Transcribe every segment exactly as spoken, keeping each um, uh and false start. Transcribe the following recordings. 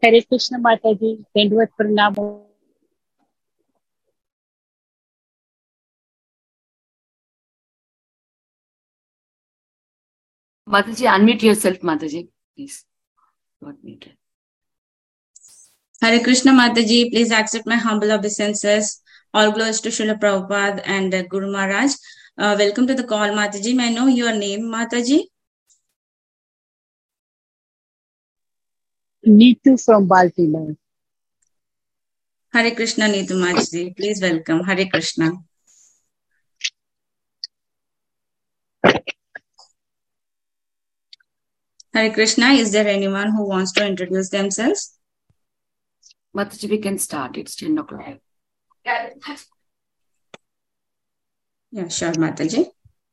हरे कृष्ण माता जी, दंडवत प्रणाम। Mataji, unmute yourself, Mataji, please. Not muted. Hare Krishna Mataji, please accept my humble obeisances. All glories to Srila Prabhupada and uh, Guru Maharaj. Uh, welcome to the call, Mataji. May I know your name, Mataji? Neetu from Baltimore. Hare Krishna, Neetu Mataji. Please welcome. Hare Krishna. Hare Krishna, is there anyone who wants to introduce themselves? Mataji, we can start. It's ten o'clock. Yeah, sure, Mataji.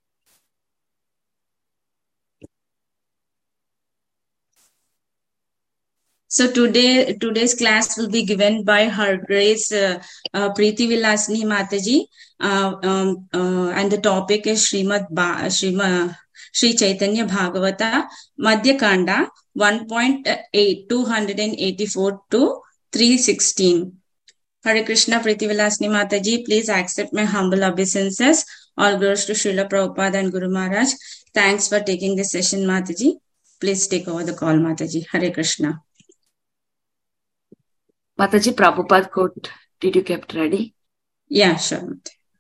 So today, today's class will be given by Her Grace uh, uh, Preeti Vilasini Mataji, uh, um, uh, and the topic is Srimad ba- Srimad Sri Chaitanya Bhagavata Madhya Kanda one point eight two eighty-four to three sixteen. Hare Krishna, Preeti Vilasini Mataji, please accept my humble obeisances. All glories to Srila Prabhupada and Guru Maharaj. Thanks for taking this session, Mataji. Please take over the call, Mataji. Hare Krishna. Mataji, Prabhupada quote, did you kept ready? Yeah, sure.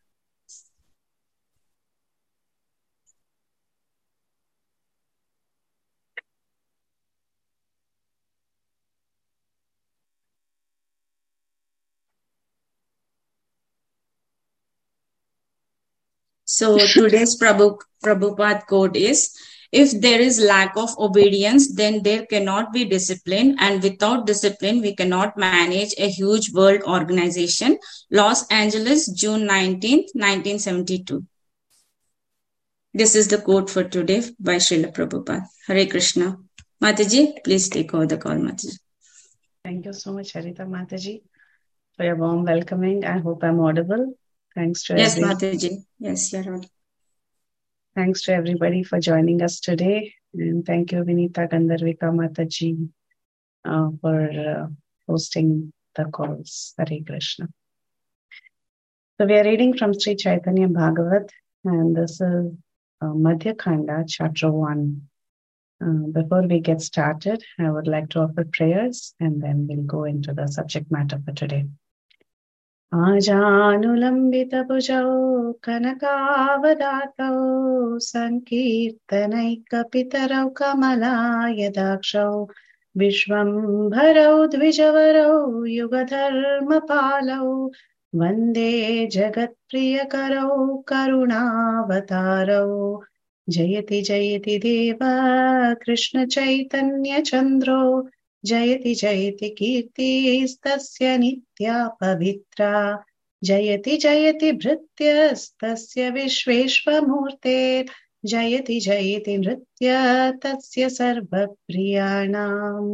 So today's Prabhu, Prabhupada quote is, if there is lack of obedience, then there cannot be discipline. And without discipline, we cannot manage a huge world organization. Los Angeles, June nineteenth, nineteen seventy-two. This is the quote for today by Srila Prabhupada. Hare Krishna. Mataji, please take over the call, Mataji. Thank you so much, Harita Mataji, for your warm welcoming. I hope I'm audible. Thanks to Yes, every- Mataji. Yes, you're audible. Thanks to everybody for joining us today. And thank you, Vinita Gandharvika Mataji, uh, for uh, hosting the calls. Hare Krishna. So we are reading from Sri Chaitanya Bhagavat, and this is uh, Madhya Kanda, chapter one. Uh, before we get started, I would like to offer prayers, and then we'll go into the subject matter for today. Ajanulambita-bhujau kanakavadatou sankirtanaikkapiterau kamalayadakshau vishvambharau dvijavarau yugadharmapalau vande jagatpriyakarau karunaavatarau jayati jayati deva krishna chaitanya chandro जयति जयति कीर्तिस्तस्य नित्या पवित्रा जयति जयति भृत्यस्तस्य विश्वेश्वमूर्ते जयति जयति नृत्य तस्य सर्वप्रियाणाम्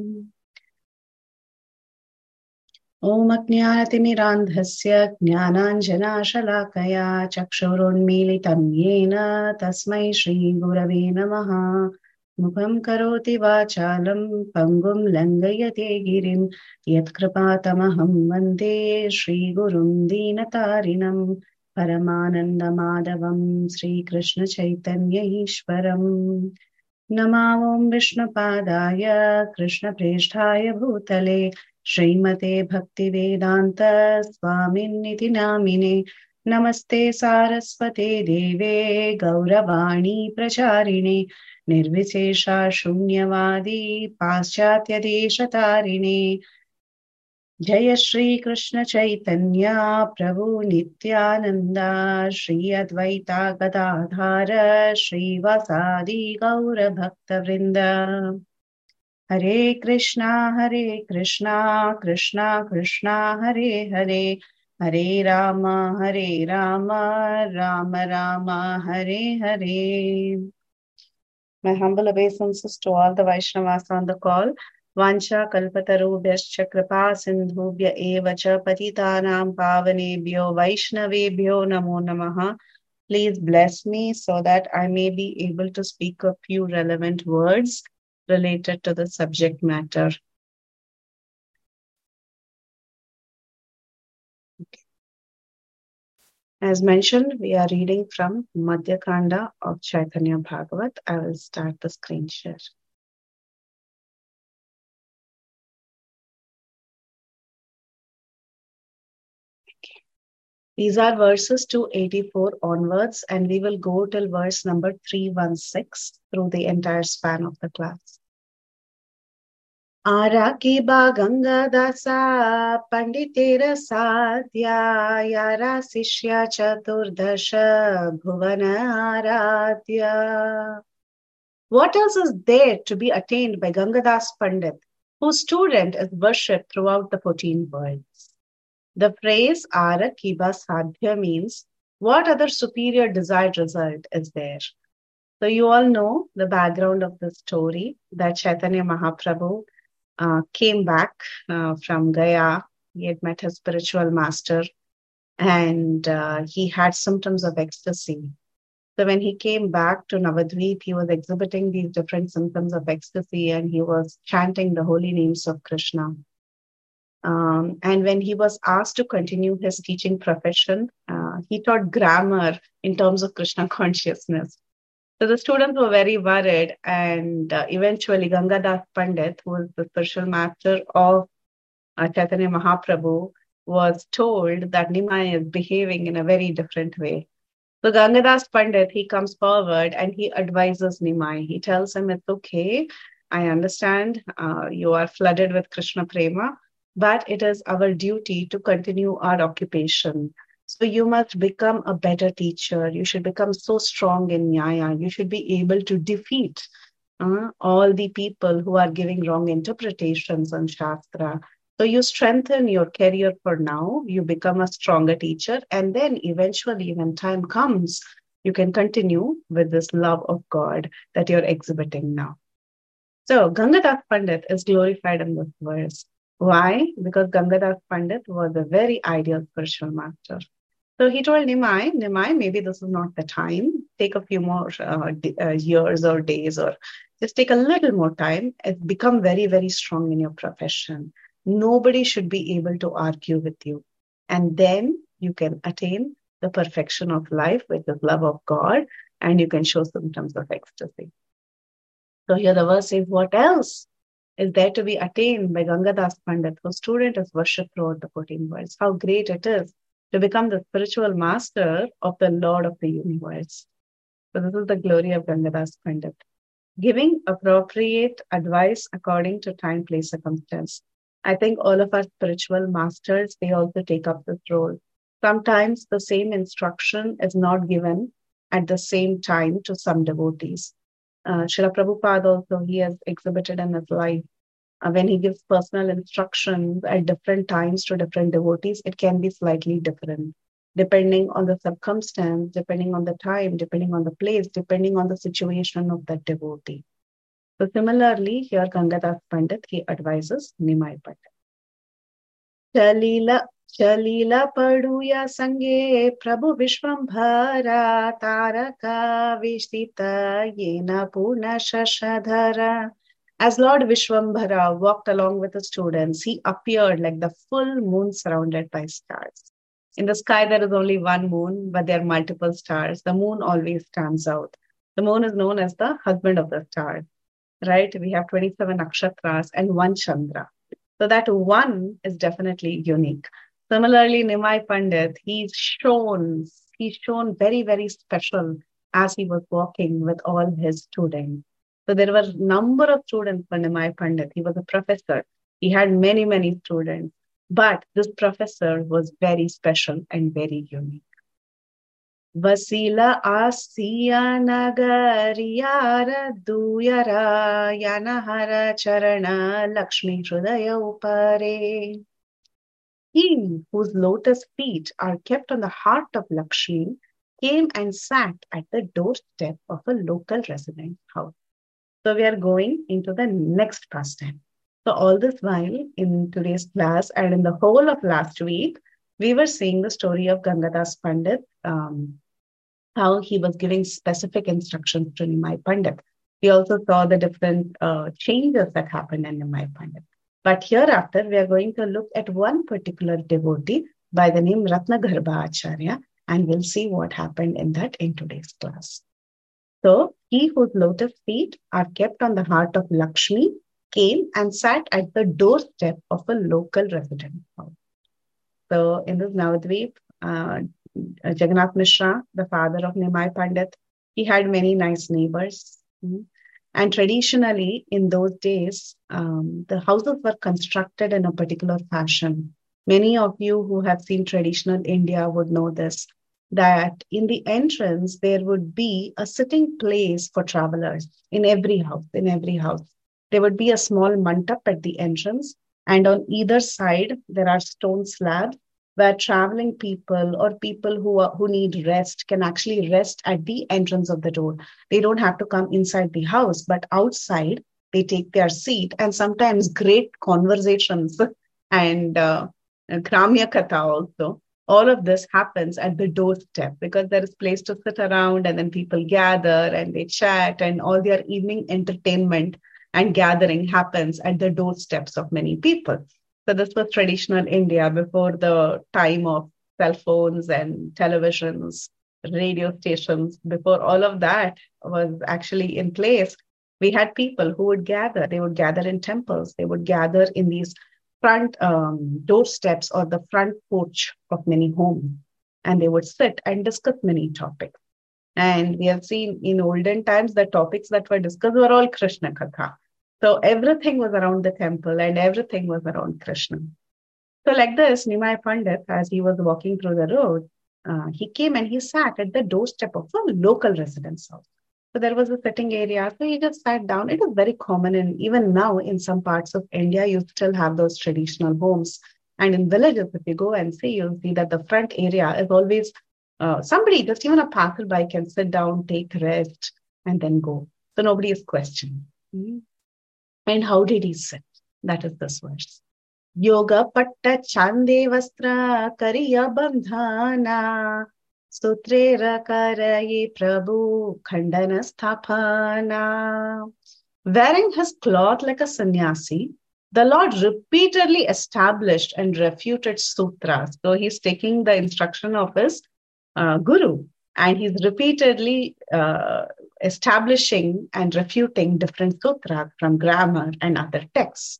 ॐ अज्ञानतिमिरान्धस्य ज्ञानाञ्जनाशलाकया चक्षुरुन्मीलितं येन तस्मै श्रीगुरवे नमः मुखं करोति वाचालं पङ्गुं लङ्घयते गिरिं यत्कृपातमहं वन्दे श्रीगुरुं दीनतारिणं परमानन्दमाधवं श्रीकृष्णचैतन्य ईश्वरम् नमो विष्णुपादाय कृष्णप्रेष्ठाय भूतले श्रीमते भक्तिवेदान्त स्वामिन्निति नामिने नमस्ते सारस्वते देवे गौरवाणी प्रचारिणे निर्विशेषा शून्यवादी पाश्चात्यदेशतारिणे जय श्री कृष्ण चैतन्य प्रभु नित्यानंद श्री अद्वैता गदाधर श्रीवासादि गौर भक्त वृंद हरे कृष्णा हरे कृष्णा कृष्णा कृष्णा हरे हरे हरे राम हरे Ram Ram Ram Hare Hare. My humble obeisances to all the Vaishnavas on the call. Vancha kalpatarubhyascha kripa sindhubhya eva cha patitanam pavanebhyo vaishnavebhyo namo namaha. Please bless me so that I may be able to speak a few relevant words related to the subject matter. As mentioned, we are reading from Madhya Kanda of Chaitanya Bhagavat. I will start the screen share. Okay. These are verses two eighty-four onwards, and we will go till verse number three sixteen through the entire span of the class. Arakiba Ganga Dasa Panditera Sadhya Yara Sishya Chaturdasha Bhuvana Aradhya. What else is there to be attained by Gangadas Pandit, whose student is worshipped throughout the fourteen worlds? The phrase Arakiba Sadhya means, what other superior desired result is there? So you all know the background of the story, that Chaitanya Mahaprabhu Uh, came back uh, from Gaya. He had met his spiritual master, and uh, he had symptoms of ecstasy. So when he came back to Navadvip, he was exhibiting these different symptoms of ecstasy, and he was chanting the holy names of Krishna. Um, and when he was asked to continue his teaching profession, uh, he taught grammar in terms of Krishna consciousness. So the students were very worried, and uh, eventually Gangadas Pandit, who was the spiritual master of uh, Chaitanya Mahaprabhu, was told that Nimai is behaving in a very different way. So Gangadas Pandit, he comes forward and he advises Nimai. He tells him, it's okay, I understand uh, you are flooded with Krishna Prema, but it is our duty to continue our occupation. So you must become a better teacher. You should become so strong in Nyaya. You should be able to defeat uh, all the people who are giving wrong interpretations on Shastra. So you strengthen your career for now. You become a stronger teacher. And then eventually, when time comes, you can continue with this love of God that you're exhibiting now. So Gangadas Pandit is glorified in this verse. Why? Because Gangadas Pandit was a very ideal spiritual master. So he told Nimai, Nimai, maybe this is not the time. Take a few more uh, d- uh, years or days, or just take a little more time and become very, very strong in your profession. Nobody should be able to argue with you. And then you can attain the perfection of life with the love of God, and you can show symptoms of ecstasy. So here the verse says, what else is there to be attained by Gangadas Pandit, whose student is worshipped throughout the fourteen worlds? How great it is to become the spiritual master of the Lord of the universe. So this is the glory of Gangadas Pandit. Giving appropriate advice according to time, place, circumstance. I think all of our spiritual masters, they also take up this role. Sometimes the same instruction is not given at the same time to some devotees. Uh, Srila Prabhupada also, he has exhibited in his life, Uh, when he gives personal instructions at different times to different devotees, it can be slightly different, depending on the circumstance, depending on the time, depending on the place, depending on the situation of that devotee. So similarly, here Gangadas Pandit, he advises Nimai Pandit. Chalila Chalila Paduya Sange Prabhu Vishwambhara Taraka Vishtita Yena Purna Shashadhara. As Lord Vishwambhara walked along with the students, he appeared like the full moon surrounded by stars. In the sky, there is only one moon, but there are multiple stars. The moon always stands out. The moon is known as the husband of the stars, right? We have twenty-seven nakshatras and one Chandra. So that one is definitely unique. Similarly, Nimai Pandit, he's shown, he's shown very, very special as he was walking with all his students. So there were a number of students for Nimai Pandit. He was a professor. He had many, many students. But this professor was very special and very unique. Vasila Asiya Nagariyara Duyara Yanahara Charana Lakshmi Hrudaya Upare. He whose lotus feet are kept on the heart of Lakshmi came and sat at the doorstep of a local resident house. So we are going into the next pastime. So all this while in today's class and in the whole of last week, we were seeing the story of Gangadas Pandit, um, how he was giving specific instructions to Nimai Pandit. We also saw the different uh, changes that happened in Nimai Pandit. But hereafter, we are going to look at one particular devotee by the name Ratnagarbha Acharya. And we'll see what happened in that in today's class. So, he whose lotus feet are kept on the heart of Lakshmi came and sat at the doorstep of a local resident house. So, in this Navadvip, uh, Jagannath Mishra, the father of Nimai Pandit, he had many nice neighbors. Mm-hmm. And traditionally, in those days, um, the houses were constructed in a particular fashion. Many of you who have seen traditional India would know this, that in the entrance, there would be a sitting place for travelers in every house, in every house. There would be a small mandap at the entrance, and on either side, there are stone slabs where traveling people or people who are, who need rest can actually rest at the entrance of the door. They don't have to come inside the house, but outside, they take their seat, and sometimes great conversations and uh, Gramya Katha also. All of this happens at the doorstep because there is place to sit around, and then people gather and they chat, and all their evening entertainment and gathering happens at the doorsteps of many people. So this was traditional India before the time of cell phones and televisions, radio stations. Before all of that was actually in place, we had people who would gather. They would gather in temples. They would gather in these front um, doorsteps or the front porch of many homes. And they would sit and discuss many topics. And we have seen in olden times, the topics that were discussed were all Krishna Katha. So everything was around the temple and everything was around Krishna. So like this, Nimai Pandit, as he was walking through the road, uh, he came and he sat at the doorstep of a local residence house. So there was a sitting area. So he just sat down. It is very common. And even now in some parts of India, you still have those traditional homes. And in villages, if you go and see, you'll see that the front area is always uh, somebody, just even a passerby can sit down, take rest, and then go. So nobody is questioning. Mm-hmm. And how did he sit? That is this verse. Yoga patta chande vastra kariya bandhana sutrera karaye prabhu khandana sthapana. Wearing his cloth like a sannyasi, the Lord repeatedly established and refuted sutras. So he's taking the instruction of his uh, guru, and he's repeatedly uh, establishing and refuting different sutras from grammar and other texts.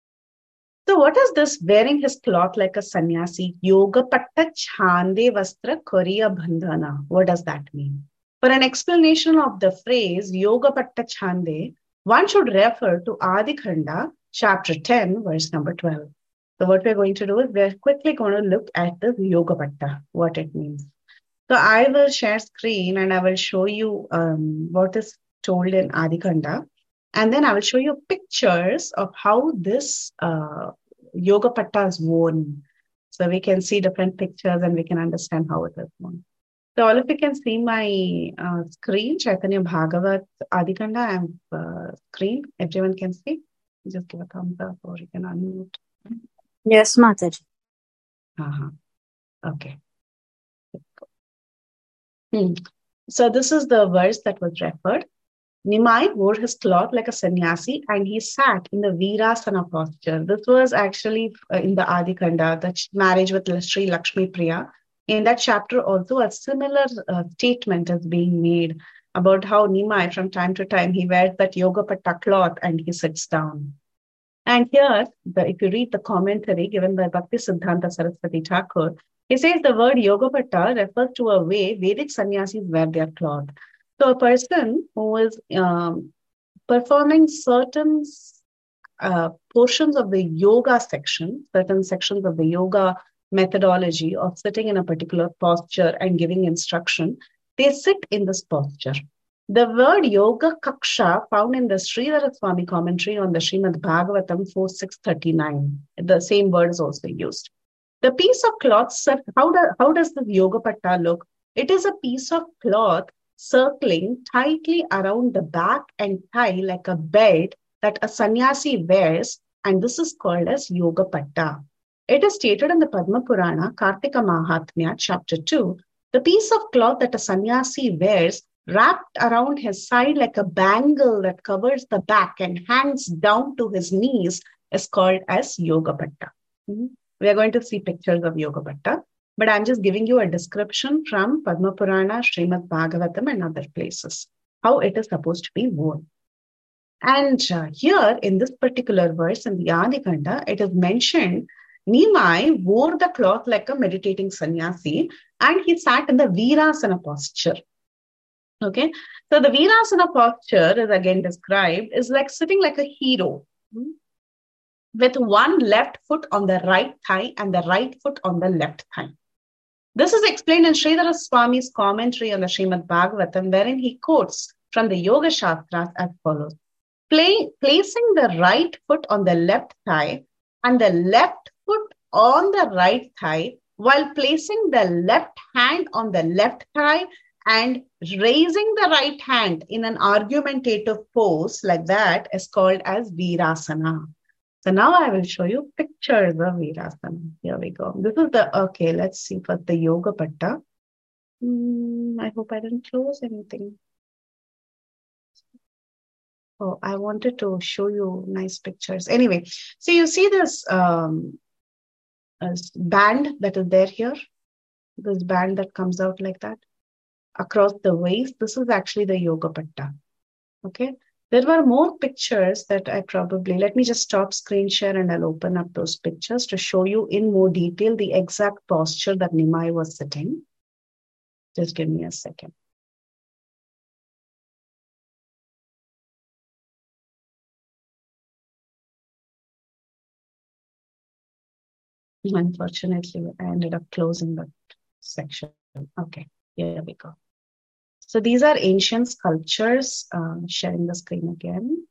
So what is this wearing his cloth like a sannyasi? Yoga patta chande vastra koriya bandhana. What does that mean? For an explanation of the phrase Yoga patta chande, one should refer to Adi Khanda, chapter ten, verse number twelve. So what we're going to do is we're quickly going to look at the Yoga patta, what it means. So I will share screen and I will show you um, what is told in Adi Khanda. And then I will show you pictures of how this uh, Yoga patta is worn. So we can see different pictures and we can understand how it is worn. So all of you can see my uh, screen, Chaitanya Bhagavat Adi Khanda. I have uh, screen. Everyone can see. Just give a thumbs up or you can unmute. Yes, Mataji. Uh-huh. Okay. Hmm. So this is the verse that was referred. Nimai wore his cloth like a sannyasi and he sat in the Virasana posture. This was actually uh, in the Adi Khanda, the marriage with Sri Lakshmi Priya. In that chapter also a similar uh, statement is being made about how Nimai from time to time he wears that Yoga patta cloth and he sits down. And here, the, if you read the commentary given by Bhakti Siddhanta Saraswati Thakur, he says the word Yoga patta refers to a way Vedic sannyasis wear their cloth. So a person who is um, performing certain uh, portions of the yoga section, certain sections of the yoga methodology of sitting in a particular posture and giving instruction, they sit in this posture. The word Yoga Kaksha found in the Sridhara Swami commentary on the Srimad Bhagavatam four six thirty-nine. The same word is also used. The piece of cloth, how, do, how does this Yoga patta look? It is a piece of cloth circling tightly around the back and thigh like a belt that a sannyasi wears, and this is called as Yoga patta. It is stated in the Padma Purana, Kartika Mahatmya, chapter two, the piece of cloth that a sannyasi wears wrapped around his side like a bangle that covers the back and hangs down to his knees is called as Yoga patta. Mm-hmm. We are going to see pictures of Yoga patta. But I'm just giving you a description from Padma Purana, Srimad Bhagavatam, and other places, how it is supposed to be worn. And uh, here in this particular verse in the Adi Kanda, it is mentioned Nimai wore the cloth like a meditating sannyasi and he sat in the Virasana posture. Okay, so the Virasana posture is again described is like sitting like a hero hmm, with one left foot on the right thigh and the right foot on the left thigh. This is explained in Sridhara Swami's commentary on the Srimad Bhagavatam, wherein he quotes from the Yoga Shastras as follows. Play, placing the right foot on the left thigh and the left foot on the right thigh while placing the left hand on the left thigh and raising the right hand in an argumentative pose like that is called as Virasana. So now I will show you pictures of Virasana. Here we go. This is the, okay, let's see for the Yoga Patta. Hmm, I hope I didn't close anything. Oh, I wanted to show you nice pictures. Anyway, so you see this um, this band that is there here, this band that comes out like that across the waist. This is actually the Yoga Patta. Okay, there were more pictures that I probably, let me just stop screen share and I'll open up those pictures to show you in more detail the exact posture that Nimai was sitting. Just give me a second. Unfortunately, I ended up closing that section. Okay, here we go. So these are ancient sculptures. Uh, sharing the screen again.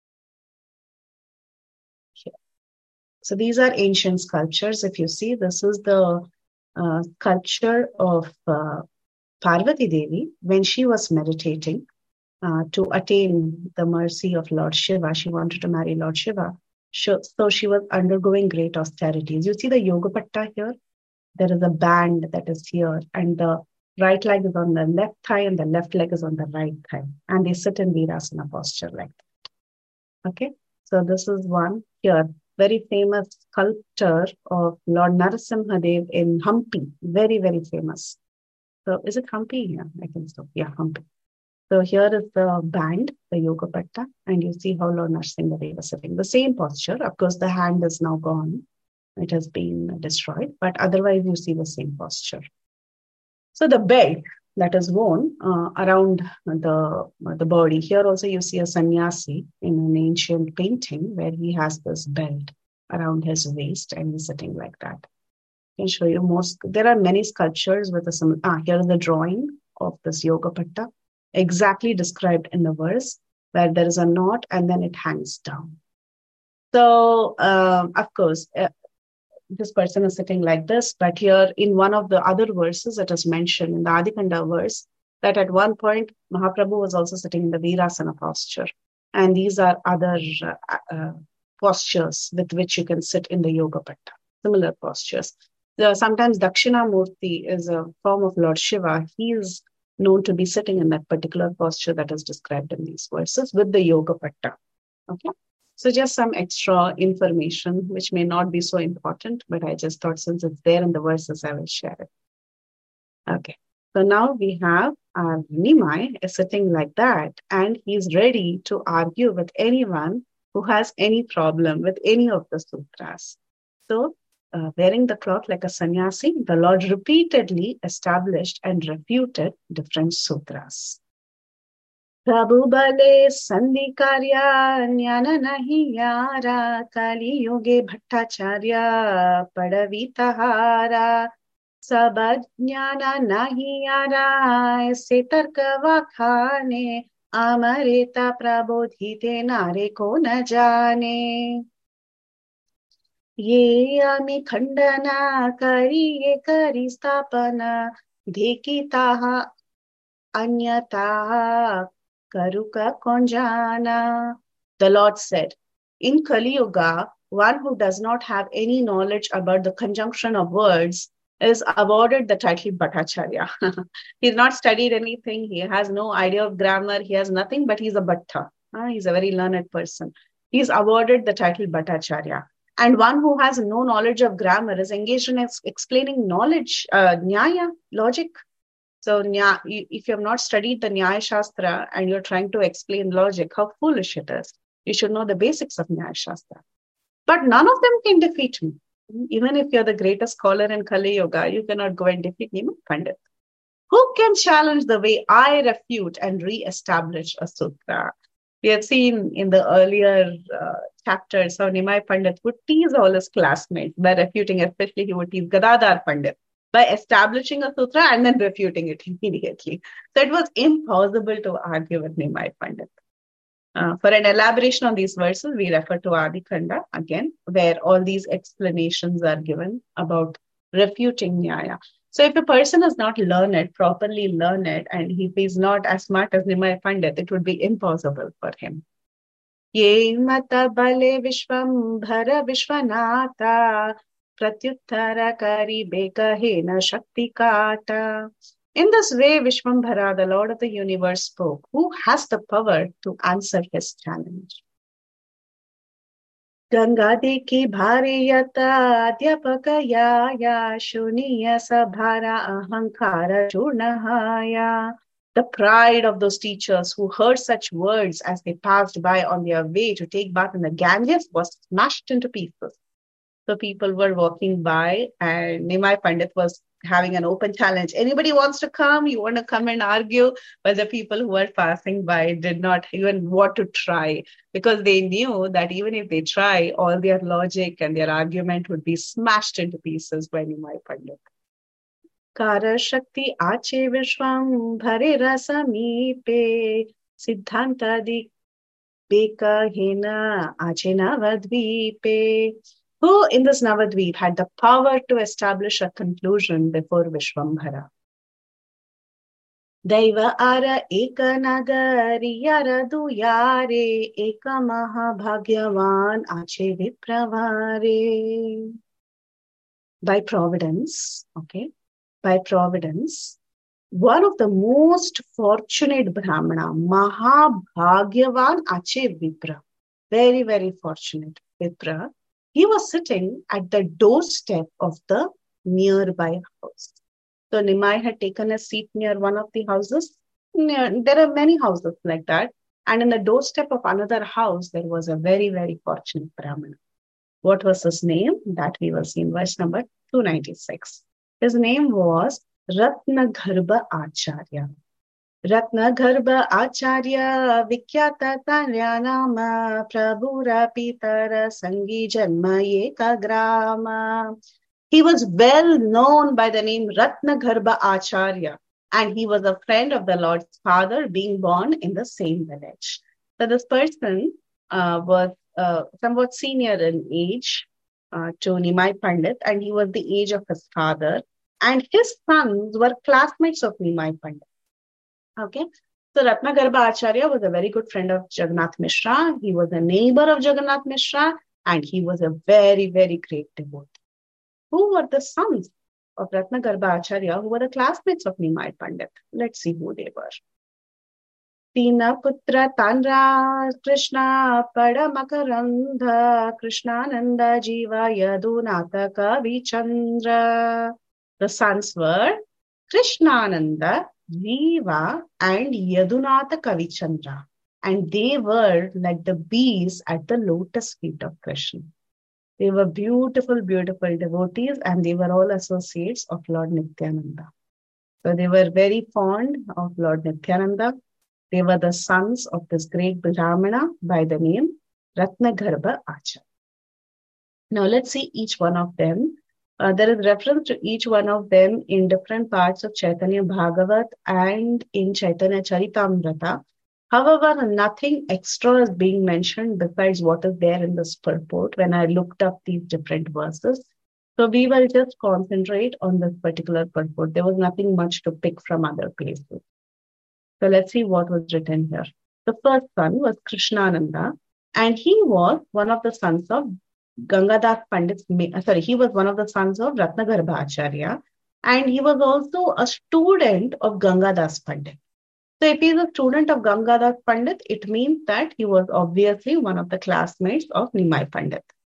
Here. So these are ancient sculptures. If you see, this is the uh, sculpture of uh, Parvati Devi when she was meditating uh, to attain the mercy of Lord Shiva. She wanted to marry Lord Shiva. So she was undergoing great austerities. You see the Yoga Patta here? There is a band that is here and the right leg is on the left thigh and the left leg is on the right thigh. And they sit in Virasana posture like that. Okay. So this is one here. Very famous sculpture of Lord Narasimhadev in Hampi. Very, very famous. So is it Hampi? Yeah, I think so. Yeah, Hampi. So here is the band, the Yoga Patta, and you see how Lord Narasimhadev was sitting. The same posture. Of course, the hand is now gone. It has been destroyed, but otherwise you see the same posture. So the belt that is worn uh, around the, the body. Here also you see a sannyasi in an ancient painting where he has this belt around his waist and he's sitting like that. I can show you most. There are many sculptures with a, ah, here is the drawing of this Yoga Patta. Exactly described in the verse where there is a knot and then it hangs down. So, um, of course, uh, this person is sitting like this, but here in one of the other verses, it is mentioned in the Adi Kanda verse that at one point Mahaprabhu was also sitting in the Virasana posture. And these are other uh, uh, postures with which you can sit in the Yoga Patta, similar postures. The, sometimes Dakshinamurti is a form of Lord Shiva. He is known to be sitting in that particular posture that is described in these verses with the Yoga Patta. Okay, so just some extra information which may not be so important, but I just thought since it's there in the verses, I will share it. Okay, so now we have our Nimai is sitting like that and he's ready to argue with anyone who has any problem with any of the sutras. So Uh, wearing the cloth like a sannyasi, the Lord repeatedly established and refuted different sutras. Prabhu bale sandhi karya jnana nahi yara kali yoge bhattacharya padavitahara sabad jnana nahi yara aise tarka vakhane amareta prabodhite nare ko na jane. ये आम्ही खंडना करी ये करी स्थापना धेकिताः अन्यथा करुका konjana. The Lord said, in Kali Yuga, one who does not have any knowledge about the conjunction of words is awarded the title Bhattacharya. He's not studied anything. He has no idea of grammar. He has nothing, but he's a Bhatta. Uh, he's a very learned person. He's awarded the title Bhattacharya. And one who has no knowledge of grammar is engaged in ex- explaining knowledge, uh, nyaya, logic. So nya- if you have not studied the Nyaya Shastra and you're trying to explain logic, how foolish it is. You should know the basics of Nyaya Shastra. But none of them can defeat me. Even if you're the greatest scholar in Kali Yoga, you cannot go and defeat Nimai Pandit. Who can challenge the way I refute and re-establish a sutra? We have seen in the earlier uh, chapters how Nimai Pandit would tease all his classmates by refuting, especially he would tease Gadadhar Pandit by establishing a sutra and then refuting it immediately. So it was impossible to argue with Nimai Pandit. Uh, for an elaboration on these verses, we refer to Adi Khanda again, where all these explanations are given about refuting Nyaya. So if a person has not learned it, properly learned it, and if he's not as smart as Nimai Pandit, it would be impossible for him. Ye mata bale vishwambhara vishwanata pratyuttara kari bekahena shakti kata. In this way, Vishwambhara, the Lord of the universe, spoke. Who has the power to answer his challenge? Gangade ki bhari yata adhyapakaya shuniya sabhara ahankara churnahaya. The pride of those teachers who heard such words as they passed by on their way to take bath in the Ganges was smashed into pieces. So people were walking by and Nimai Pandit was having an open challenge. Anybody wants to come? You want to come and argue? But the people who were passing by did not even want to try because they knew that even if they try, all their logic and their argument would be smashed into pieces by Nimai Pandit. Kara Shakti Ache Vishwam Bhare Rasamipe Siddhanta Di Beka Hena Ache Navadvipe. Who in this Navadvip had the power to establish a conclusion before Vishwambhara? Daiva ara eka nagari yara duyare eka mahabhagyavan ache vipravare. By providence, okay, by providence, one of the most fortunate Brahmana, Mahabhagyavan ache vipra, very, very fortunate Vipra, he was sitting at the doorstep of the nearby house. So Nimai had taken a seat near one of the houses. There are many houses like that. And in the doorstep of another house, there was a very, very fortunate Brahmana. What was his name? That we will see in verse number two ninety-six. His name was Ratnagarbha Acharya. Ratnagarbha Acharya Vikyata Talyanama Prabhura Pitara Sangi Janma Ekagrama. He was well known by the name Ratnagarbha Acharya, and he was a friend of the Lord's father, being born in the same village. So this person uh, was uh, somewhat senior in age uh, to Nimai Pandit, and he was the age of his father, and his sons were classmates of Nimai Pandit. Okay, so Ratnagarbha Acharya was a very good friend of Jagannath Mishra. He was a neighbor of Jagannath Mishra, and he was a very, very great devotee. Who were the sons of Ratnagarbha Acharya, who were the classmates of Nimai Pandit? Let's see who they were. Tina Putra Tanra Krishna Padamakarandha Krishnananda Jiva Yadunatha Kavi Chandra. The sons were Krishnananda, Jiva, and Yadunatha Kavichandra. And they were like the bees at the lotus feet of Krishna. They were beautiful, beautiful devotees, and they were all associates of Lord Nityananda. So they were very fond of Lord Nityananda. They were the sons of this great Brahmana by the name Ratnagarbha Acharya. Now let's see each one of them. Uh, there is reference to each one of them in different parts of Chaitanya Bhagavat and in Chaitanya Charitamrita. However, nothing extra is being mentioned besides what is there in this purport when I looked up these different verses. So we will just concentrate on this particular purport. There was nothing much to pick from other places. So let's see what was written here. The first son was Krishnananda, and he was one of the sons of Gangadhar Pandit. Sorry, he was one of the sons of Ratnagarbha Acharya, and he was also a student of Gangadas Pandit. So if he is a student of Gangadas Pandit, it means that he was obviously one of the classmates of Nimai Pandit.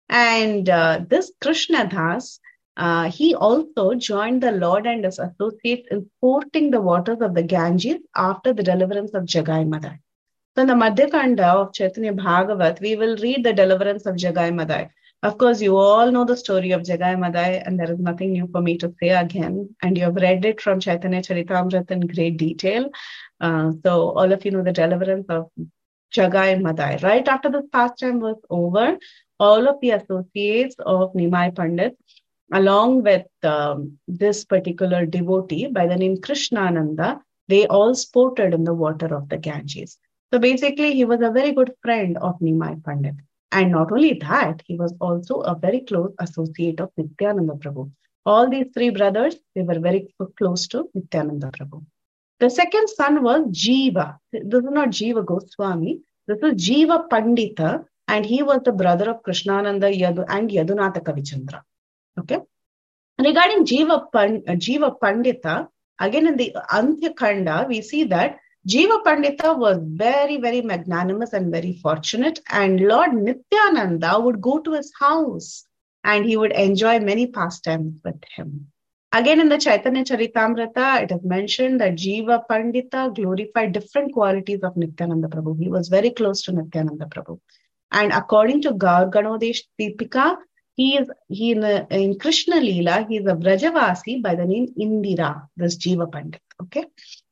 And uh, this Krishna Das, uh, he also joined the Lord and his associates in porting the waters of the Ganges after the deliverance of Jagai Madai. So in the Madhya Kanda of Chaitanya Bhagavat, we will read the deliverance of Jagai Madai. Of course, you all know the story of Jagai Madai, and there is nothing new for me to say again. And you have read it from Chaitanya Charitamrita in great detail. Uh, so all of you know the deliverance of Jagai Madai. Right after the pastime was over, all of the associates of Nimai Pandit, along with um, this particular devotee by the name Krishnananda, they all sported in the water of the Ganges. So basically, he was a very good friend of Nimai Pandit. And not only that, he was also a very close associate of Nityananda Prabhu. All these three brothers, they were very close to Nityananda Prabhu. The second son was Jiva. This is not Jiva Goswami. This is Jiva Pandita, and he was the brother of Krishnananda Yadu and Yadunatha Kavichandra. Okay. Regarding Jiva, Pan, uh, Jiva Pandita, again in the Antya Kanda, we see that Jiva Pandita was very, very magnanimous and very fortunate, and Lord Nityananda would go to his house and he would enjoy many pastimes with him. Again, in the Chaitanya Charitamrita, it is mentioned that Jiva Pandita glorified different qualities of Nityananda Prabhu. He was very close to Nityananda Prabhu. And according to Gaur Ganodesh Deepika, he is he in, a, in Krishna Leela, he is a Brajavasi by the name Indira, this Jiva Pandit. Okay.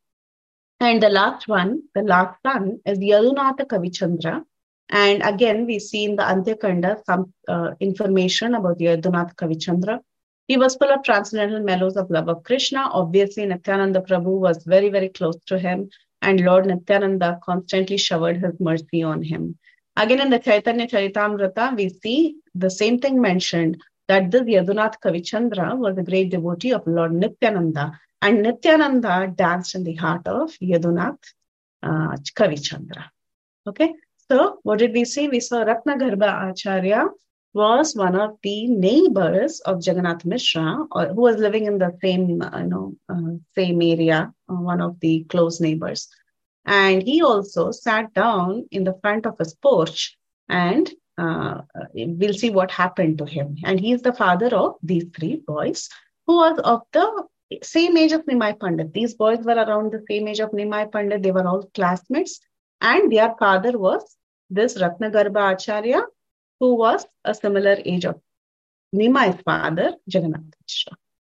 And the last one, the last son, is Yadunatha Kavichandra. And again, we see in the Antya Kanda some uh, information about Yadunatha Kavichandra. He was full of transcendental mellows of love of Krishna. Obviously, Nityananda Prabhu was very, very close to him. And Lord Nityananda constantly showered his mercy on him. Again, in the Chaitanya Charitamrita, we see the same thing mentioned, that this Yadunatha Kavichandra was a great devotee of Lord Nityananda. And Nityananda danced in the heart of Yadunath uh, Kavichandra. Okay, so what did we see? We saw Ratnagarbha Acharya was one of the neighbors of Jagannath Mishra, or who was living in the same, uh, you know, uh, same area, uh, one of the close neighbors. And he also sat down in the front of his porch, and uh, we'll see what happened to him. And he is the father of these three boys, who was of the same age of Nimai Pandit. These boys were around the same age of Nimai Pandit. They were all classmates. And their father was this Ratnagarbha Acharya, who was a similar age of Nimai's father, Jagannath Mishra.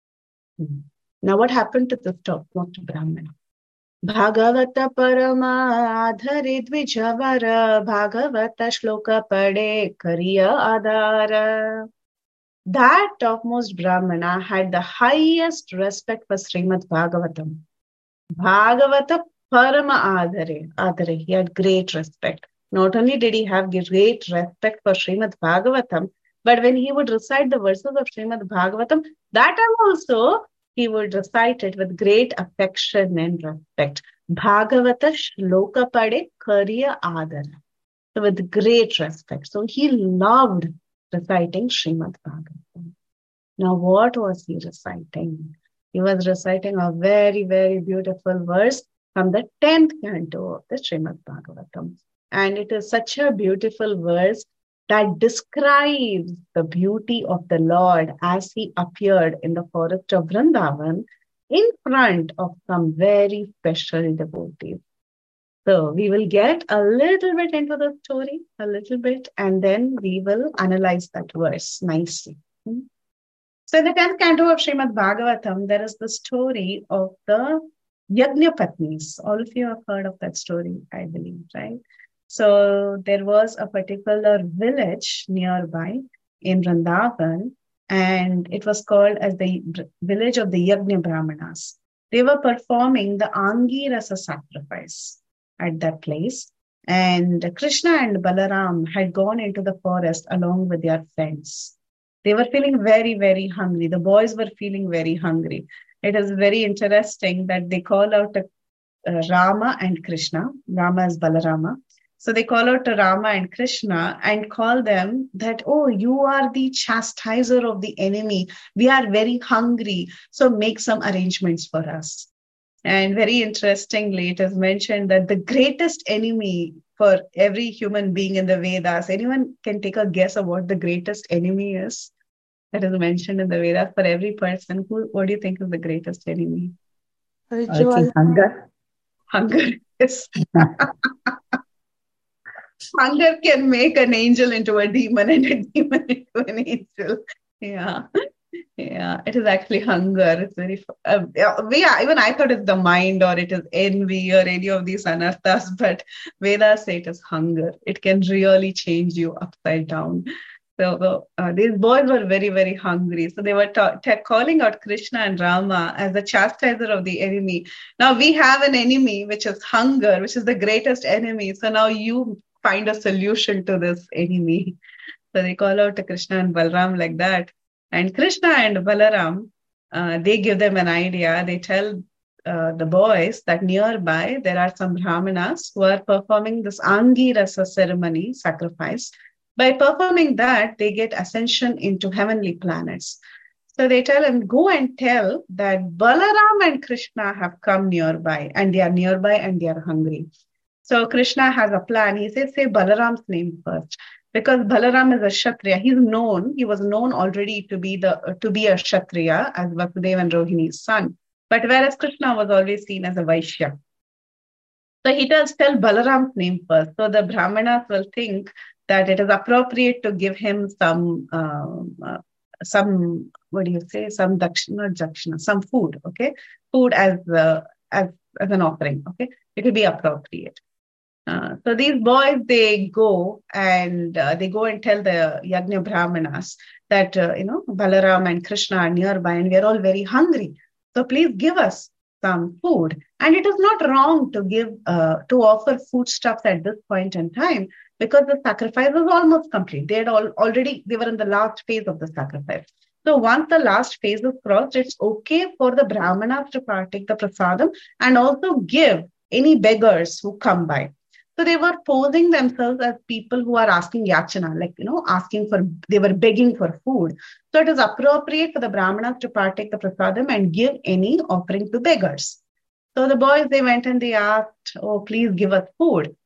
Hmm. Now, what happened to this topmost Brahmana? Bhagavata Parama Adhari Dvijavara Bhagavata Shloka Pade Kariya Adara. That topmost Brahmana had the highest respect for Srimad Bhagavatam. Bhagavata Parama Adhare. Adhare. He had great respect. Not only did he have great respect for Srimad Bhagavatam, but when he would recite the verses of Srimad Bhagavatam, that time also he would recite it with great affection and respect. Bhagavata Shloka Pade Kariya Adhara. So with great respect. So he loved reciting Srimad Bhagavatam. Now, what was he reciting? He was reciting a very, very beautiful verse from the tenth canto of the Srimad Bhagavatam. And it is such a beautiful verse that describes the beauty of the Lord as he appeared in the forest of Vrindavan in front of some very special devotees. So we will get a little bit into the story, a little bit, and then we will analyze that verse nicely. So in the tenth canto of Srimad Bhagavatam, there is the story of the Yajna Patnis. All of you have heard of that story, I believe, right? So there was a particular village nearby in Vrindavan, and it was called as the village of the Yajna Brahmanas. They were performing the Angirasa sacrifice at that place. And Krishna and Balaram had gone into the forest along with their friends. They were feeling very, very hungry. The boys were feeling very hungry. It is very interesting that they call out to uh, Rama and Krishna. Rama is Balarama. So they call out to Rama and Krishna and call them that, oh, you are the chastiser of the enemy. We are very hungry. So make some arrangements for us. And very interestingly, it is mentioned that the greatest enemy for every human being in the Vedas. Anyone can take a guess of what the greatest enemy is that is mentioned in the Vedas for every person. Who, what do you think is the greatest enemy? I think hunger. Hunger. Yes. Hunger can make an angel into a demon and a demon into an angel. Yeah. Yeah, it is actually hunger. It's very, uh, yeah, even I thought it's the mind or it is envy or any of these anarthas, but Vedas say it is hunger. It can really change you upside down. So uh, these boys were very, very hungry. So they were ta- ta- calling out Krishna and Rama as the chastiser of the enemy. Now we have an enemy, which is hunger, which is the greatest enemy. So now you find a solution to this enemy. So they call out to Krishna and Balram like that. And Krishna and Balaram, uh, they give them an idea. They tell uh, the boys that nearby there are some Brahmanas who are performing this Angi Rasa ceremony, sacrifice. By performing that, they get ascension into heavenly planets. So they tell him, go and tell that Balaram and Krishna have come nearby, and they are nearby and they are hungry. So Krishna has a plan. He says, say Balaram's name first. Because Balaram is a Kshatriya. He's known, he was known already to be the uh, to be a Kshatriya as Vasudeva and Rohini's son. But whereas Krishna was always seen as a Vaishya. So he tells, tell Balaram's name first. So the Brahmanas will think that it is appropriate to give him some, uh, uh, some what do you say, some dakshina, dakshina, some food, okay? Food as, uh, as, as an offering, okay? It will be appropriate. Uh, so these boys, they go and uh, they go and tell the Yajna Brahmanas that, uh, you know, Balaram and Krishna are nearby and we are all very hungry. So please give us some food. And it is not wrong to give, uh, to offer foodstuffs at this point in time because the sacrifice was almost complete. They had all, already, they were in the last phase of the sacrifice. So once the last phase is crossed, it's okay for the Brahmanas to partake the prasadam and also give any beggars who come by. So they were posing themselves as people who are asking yachana, like, you know, asking for, they were begging for food. So it is appropriate for the Brahmanas to partake the prasadam and give any offering to beggars. So the boys, they went and they asked, oh, please give us food.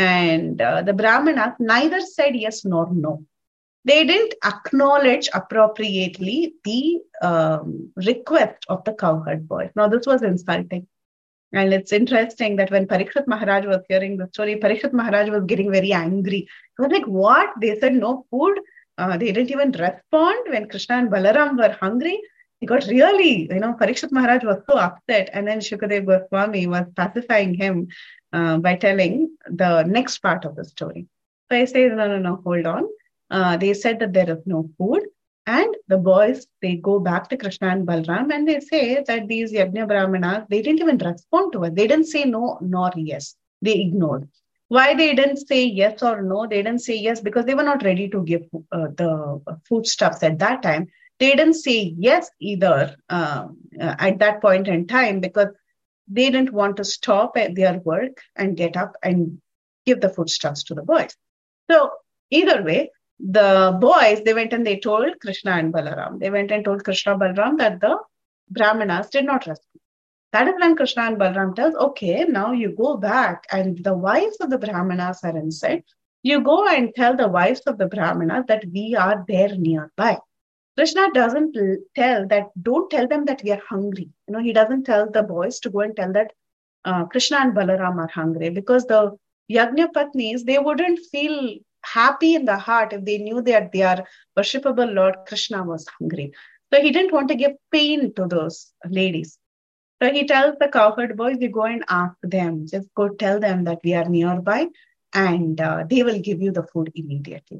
And uh, the Brahmanas neither said yes nor no. They didn't acknowledge appropriately the um, request of the cowherd boys. Now, this was insulting. And it's interesting that when Parikshit Maharaj was hearing the story, Parikshit Maharaj was getting very angry. He was like, what? They said no food. Uh, they didn't even respond when Krishna and Balaram were hungry. He got really, you know, Parikshit Maharaj was so upset. And then Shukadev Goswami was pacifying him uh, by telling the next part of the story. So I say, no, no, no, hold on. Uh, they said that there is no food. And the boys, they go back to Krishna and Balram and they say that these Yajna Brahmanas, they didn't even respond to it. They didn't say no nor yes. They ignored. Why they didn't say yes or no? They didn't say yes because they were not ready to give uh, the foodstuffs at that time. They didn't say yes either uh, uh, at that point in time because they didn't want to stop at their work and get up and give the foodstuffs to the boys. So either way, the boys, they went and they told Krishna and Balaram. They went and told Krishna and Balaram that the Brahmanas did not respond. That is when Krishna and Balaram tells, okay, now you go back and the wives of the Brahmanas are inside. You go and tell the wives of the Brahmanas that we are there nearby. Krishna doesn't tell that, don't tell them that we are hungry. You know, he doesn't tell the boys to go and tell that uh, Krishna and Balaram are hungry because the Yajna Patnis, they wouldn't feel happy in the heart if they knew that their worshipable Lord Krishna was hungry. So he didn't want to give pain to those ladies. So he tells the cowherd boys, you go and ask them, just go tell them that we are nearby and uh, they will give you the food immediately.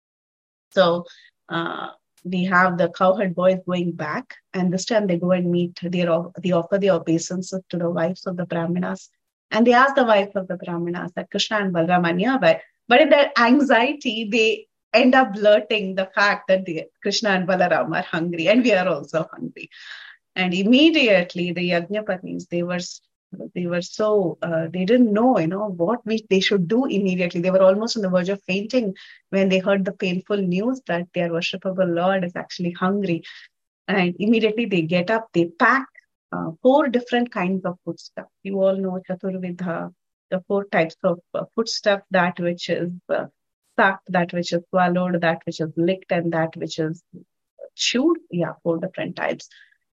So uh, we have the cowherd boys going back and this time they go and meet, their, they offer their obeisances to the wives of the Brahmanas and they ask the wives of the Brahmanas that Krishna and Balaram are nearby. But in their anxiety, they end up blurting the fact that the Krishna and Balaram are hungry and we are also hungry. And immediately the Yajnapatnis, they were they were so, uh, they didn't know, you know, what we, they should do immediately. They were almost on the verge of fainting when they heard the painful news that their worshipable Lord is actually hungry. And immediately they get up, they pack uh, four different kinds of foodstuff. You all know Chaturvidha, the four types of uh, foodstuff, that which is uh, sucked, that which is swallowed, that which is licked, and that which is chewed. Yeah, four different types.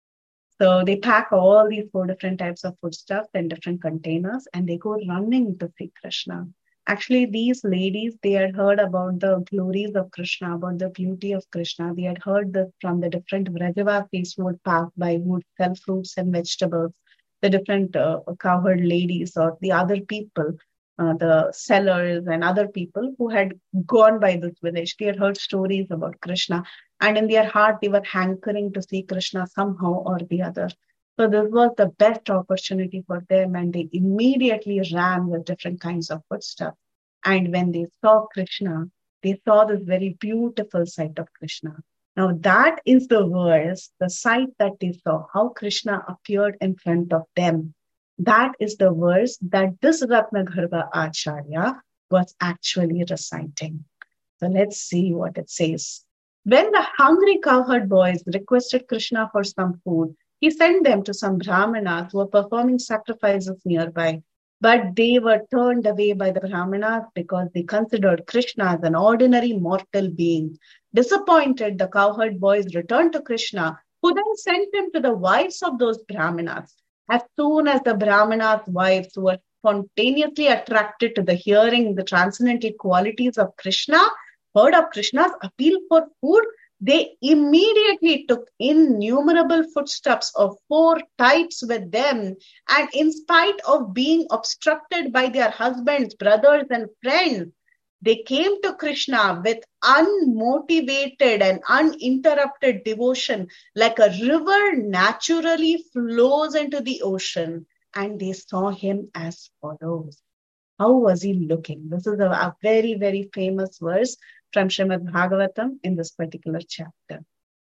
So they pack all these four different types of foodstuff in different containers and they go running to see Krishna. Actually, these ladies, they had heard about the glories of Krishna, about the beauty of Krishna. They had heard this from the different Vrajavasis who would pass by, who would sell fruits and vegetables, the different uh, cowherd ladies or the other people, uh, the sellers and other people who had gone by this village. They had heard stories about Krishna. And in their heart, they were hankering to see Krishna somehow or the other. So this was the best opportunity for them, and they immediately ran with different kinds of foodstuff. And when they saw Krishna, they saw this very beautiful sight of Krishna. Now that is the verse, the sight that they saw, how Krishna appeared in front of them. That is the verse that this Ratnagarbha Acharya was actually reciting. So let's see what it says. When the hungry cowherd boys requested Krishna for some food, he sent them to some brahmanas who were performing sacrifices nearby. But they were turned away by the brahmanas because they considered Krishna as an ordinary mortal being. Disappointed, the cowherd boys returned to Krishna, who then sent them to the wives of those brahmanas. As soon as the brahmanas' wives were spontaneously attracted to the hearing the transcendental qualities of Krishna, heard of Krishna's appeal for food, they immediately took innumerable foodstuffs of four types with them. And in spite of being obstructed by their husbands, brothers, and friends, they came to Krishna with unmotivated and uninterrupted devotion, like a river naturally flows into the ocean. And they saw him as follows. How was he looking? This is a, a very, very famous verse from Srimad Bhagavatam in this particular chapter.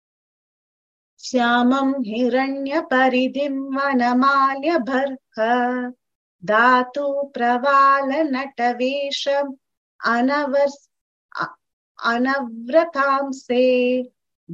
Syamam hiranya paridim vanamalya bharka dhatu pravala natavesham anavas anavratamse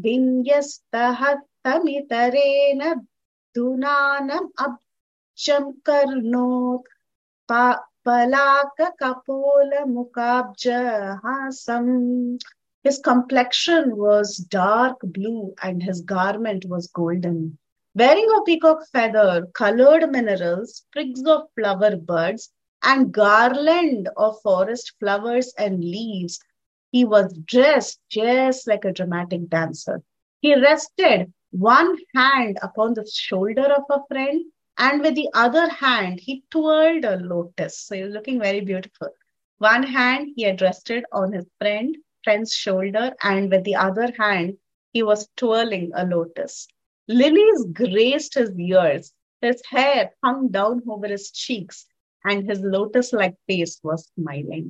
vinyastahattamitarena dunanam abjam karnot pa Palaka Kapola Mukabja Hasam. His complexion was dark blue and his garment was golden. Wearing a peacock feather, colored minerals, sprigs of flower buds, and garland of forest flowers and leaves, he was dressed just like a dramatic dancer. He rested one hand upon the shoulder of a friend, and with the other hand, he twirled a lotus. So he was looking very beautiful. One hand, he had rested on his friend, friend's shoulder, and with the other hand, he was twirling a lotus. Lilies graced his ears. His hair hung down over his cheeks, and his lotus-like face was smiling.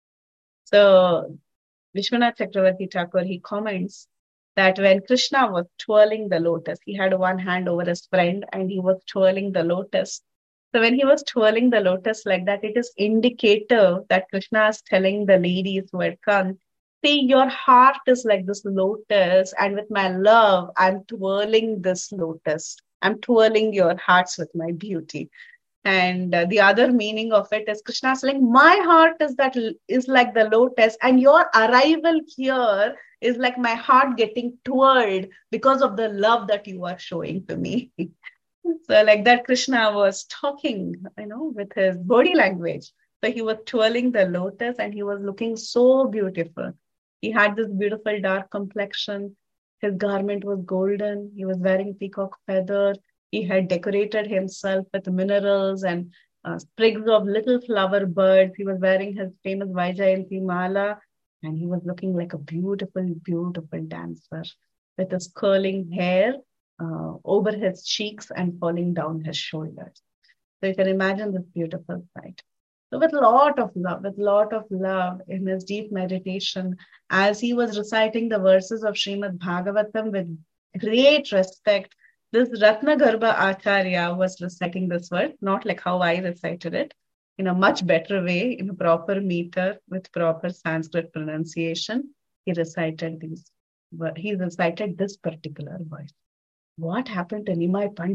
So Vishwanath Chakravarti Thakur, he comments that when Krishna was twirling the lotus, he had one hand over his friend and he was twirling the lotus. So when he was twirling the lotus like that, it is indicative that Krishna is telling the ladies who had come, see, your heart is like this lotus, and with my love, I'm twirling this lotus. I'm twirling your hearts with my beauty. And uh, the other meaning of it is Krishna saying, my heart is that is like the lotus, and your arrival here is like my heart getting twirled because of the love that you are showing to me. So like that, Krishna was talking, you know, with his body language. So he was twirling the lotus and he was looking so beautiful. He had this beautiful dark complexion. His garment was golden. He was wearing peacock feather. He had decorated himself with minerals and uh, sprigs of little flower birds. He was wearing his famous Vaijayanti Mala, and he was looking like a beautiful, beautiful dancer with his curling hair uh, over his cheeks and falling down his shoulders. So you can imagine this beautiful sight. So with a lot of love, with a lot of love in his deep meditation, as he was reciting the verses of Srimad Bhagavatam with great respect, this Ratnagarbha Acharya was reciting this verse, not like how I recited it, in a much better way, in a proper meter, with proper Sanskrit pronunciation. He recited these. He recited this particular verse. What happened to Nimai Pandit?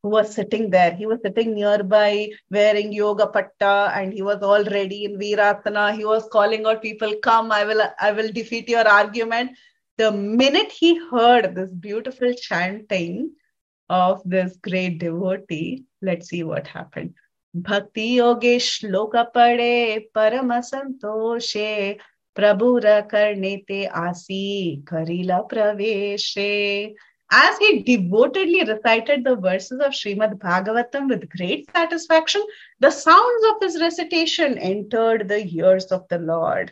who was sitting there. He was sitting nearby wearing yoga patta, and he was all ready in Virasana. He was calling out people, come, I will, I will defeat your argument. The minute he heard this beautiful chanting of this great devotee, let's see what happened. Bhakti yogesh shloka pade parama santoshe prabhura karnete asi karila praveshe. As he devotedly recited the verses of Srimad Bhagavatam with great satisfaction, the sounds of his recitation entered the ears of the Lord.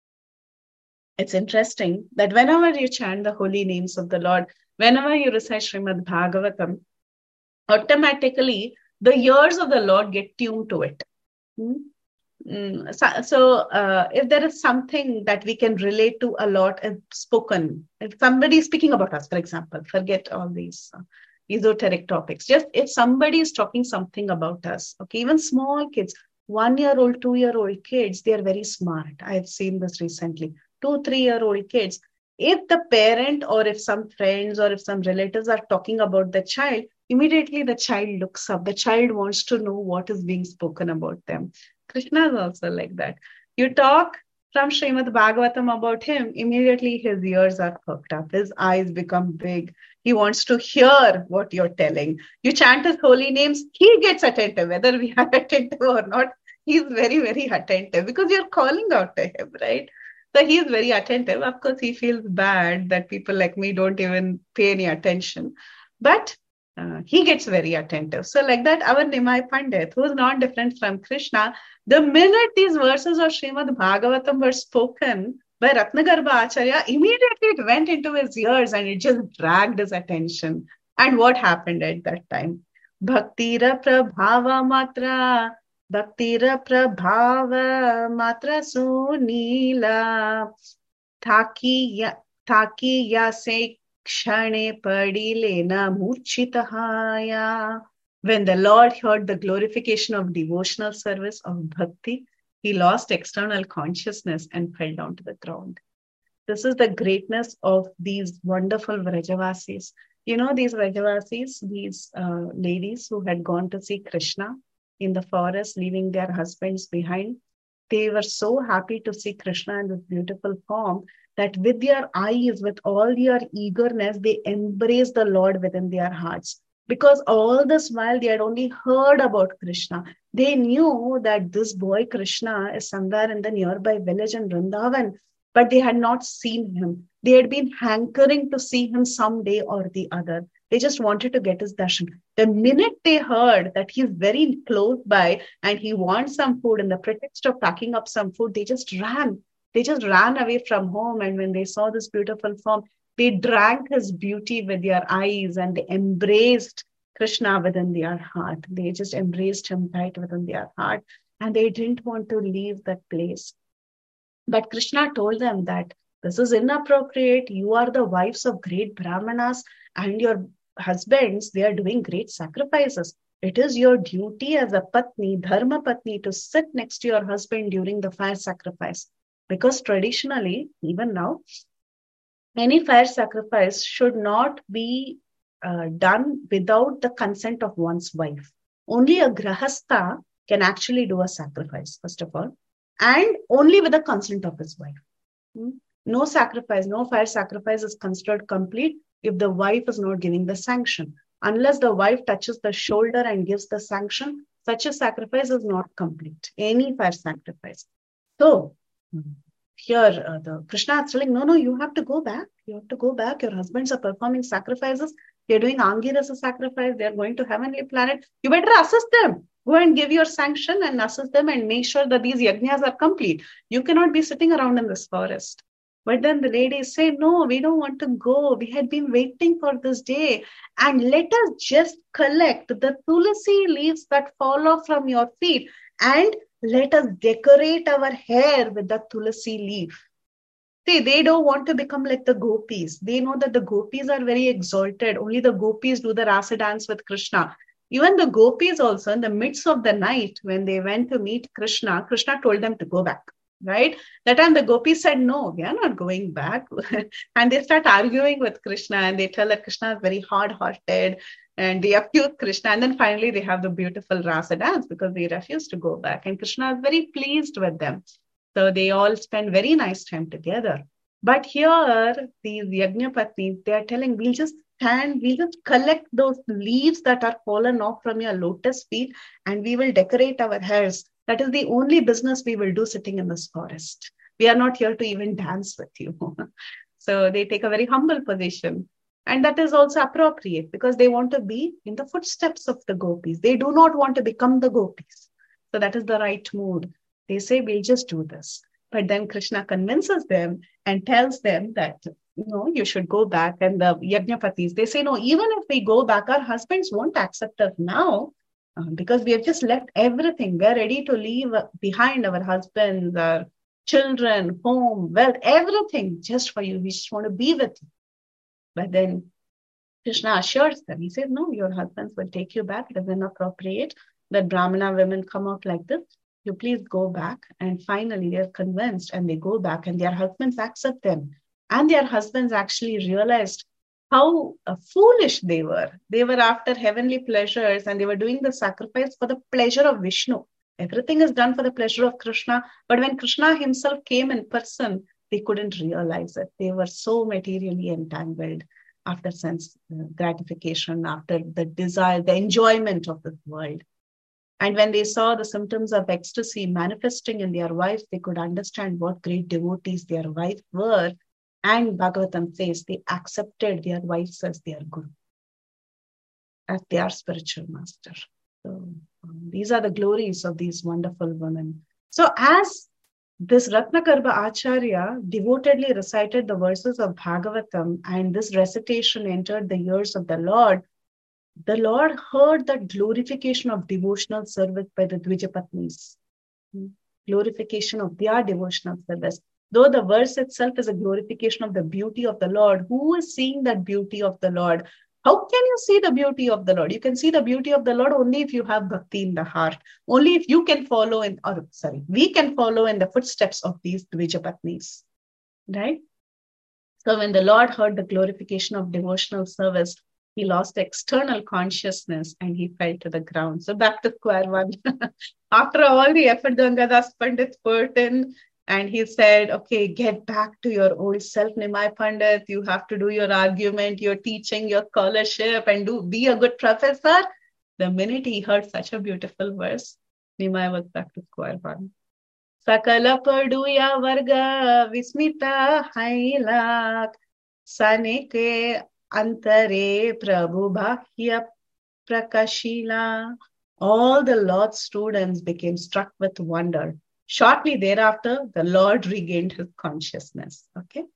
It's interesting that whenever you chant the holy names of the Lord, whenever you recite Srimad Bhagavatam, automatically the ears of the Lord get tuned to it. Hmm? Mm, so, so uh, if there is something that we can relate to a lot, it's spoken. If somebody is speaking about us, for example, forget all these uh, esoteric topics. Just if somebody is talking something about us, okay, even small kids, one-year-old, two-year-old kids, they are very smart. I've seen this recently. Two, three-year-old kids. If the parent or if some friends or if some relatives are talking about the child, immediately the child looks up. The child wants to know what is being spoken about them. Krishna is also like that. You talk from Srimad Bhagavatam about him, immediately his ears are perked up. His eyes become big. He wants to hear what you're telling. You chant his holy names, he gets attentive. Whether we are attentive or not, he's very, very attentive because you're calling out to him, right? So he is very attentive. Of course, he feels bad that people like me don't even pay any attention. But uh, he gets very attentive. So like that, our Nimai Pandit, who is not different from Krishna, the minute these verses of Srimad Bhagavatam were spoken by Ratnagarbha Acharya, immediately it went into his ears and it just dragged his attention. And what happened at that time? Bhaktira prabhava matra, Bhaktira prabhava matra sunila, thaki ya, thaki ya se kshane padilena murchitahaya. When the Lord heard the glorification of devotional service of bhakti, he lost external consciousness and fell down to the ground. This is the greatness of these wonderful Vrajavasis. You know, these Vrajavasis, these uh, ladies who had gone to see Krishna in the forest, leaving their husbands behind, they were so happy to see Krishna in this beautiful form that with their eyes, with all their eagerness, they embraced the Lord within their hearts. Because all this while they had only heard about Krishna. They knew that this boy Krishna is somewhere in the nearby village in Vrindavan, but they had not seen him. They had been hankering to see him someday or the other. They just wanted to get his darshan. The minute they heard that he's very close by and he wants some food, in the pretext of packing up some food, they just ran. They just ran away from home. And when they saw this beautiful form, they drank his beauty with their eyes and they embraced Krishna within their heart. They just embraced him right within their heart. And they didn't want to leave that place. But Krishna told them that this is inappropriate. You are the wives of great Brahmanas and your husbands, they are doing great sacrifices. It is your duty as a patni, dharma patni, to sit next to your husband during the fire sacrifice. Because traditionally, even now, any fire sacrifice should not be uh, done without the consent of one's wife. Only a grahastha can actually do a sacrifice, first of all, and only with the consent of his wife. Hmm? No sacrifice, no fire sacrifice is considered complete if the wife is not giving the sanction. Unless the wife touches the shoulder and gives the sanction, such a sacrifice is not complete. Any fire sacrifice. So, here, uh, the Krishna is telling, no, no, you have to go back. You have to go back. Your husbands are performing sacrifices. They're doing Angirasa sacrifice. They're going to heavenly planet. You better assist them. Go and give your sanction and assist them and make sure that these yajnas are complete. You cannot be sitting around in this forest. But then the ladies say, no, we don't want to go. We had been waiting for this day. And let us just collect the tulasi leaves that fall off from your feet and let us decorate our hair with the tulasi leaf. See, they don't want to become like the gopis. They know that the gopis are very exalted. Only the gopis do the rasa dance with Krishna. Even the gopis also, in the midst of the night, when they went to meet Krishna, Krishna told them to go back, right? That time the gopis said, no, we are not going back. And they start arguing with Krishna and they tell that Krishna is very hard-hearted. And they accuse Krishna. And then finally they have the beautiful Rasa dance because they refuse to go back. And Krishna is very pleased with them. So they all spend very nice time together. But here, these Yajnapatnis, they are telling, we'll just stand, we'll just collect those leaves that are fallen off from your lotus feet and we will decorate our hairs. That is the only business we will do sitting in this forest. We are not here to even dance with you. So they take a very humble position. And that is also appropriate because they want to be in the footsteps of the gopis. They do not want to become the gopis. So that is the right mood. They say, we'll just do this. But then Krishna convinces them and tells them that, you know, you should go back. And the Yajnapatis, they say, no, even if we go back, our husbands won't accept us now uh, because we have just left everything. We're ready to leave behind our husbands, our children, home, wealth, everything just for you. We just want to be with you. But then Krishna assures them, he says, no, your husbands will take you back. It is inappropriate that Brahmana women come out like this. You please go back. And finally, they're convinced and they go back and their husbands accept them. And their husbands actually realized how uh, foolish they were. They were after heavenly pleasures and they were doing the sacrifice for the pleasure of Vishnu. Everything is done for the pleasure of Krishna. But when Krishna himself came in person, they couldn't realize it. They were so materially entangled after sense gratification, after the desire, the enjoyment of this world. And when they saw the symptoms of ecstasy manifesting in their wives, they could understand what great devotees their wives were. And Bhagavatam says they accepted their wives as their guru, as their spiritual master. So um, these are the glories of these wonderful women. So as this Ratnagarbha Acharya devotedly recited the verses of Bhagavatam and this recitation entered the ears of the Lord, the Lord heard that glorification of devotional service by the Dvijapatnis. Glorification of their devotional service. Though the verse itself is a glorification of the beauty of the Lord, who is seeing that beauty of the Lord? How can you see the beauty of the Lord? You can see the beauty of the Lord only if you have bhakti in the heart. Only if you can follow in, or sorry, we can follow in the footsteps of these Dvijapatnis. Right? So when the Lord heard the glorification of devotional service, he lost external consciousness and he fell to the ground. So back to square one. After all the effort Gangadas Pandit put in, and he said, okay, get back to your old self, Nimai Pandit. You have to do your argument, your teaching, your scholarship, and do be a good professor. The minute he heard such a beautiful verse, Nimai was back to square one. Sakala paduya varga vismita hailak saneke antare prabhu bhakya prakashila. All the Lord's students became struck with wonder. Shortly thereafter, the Lord regained his consciousness. Okay.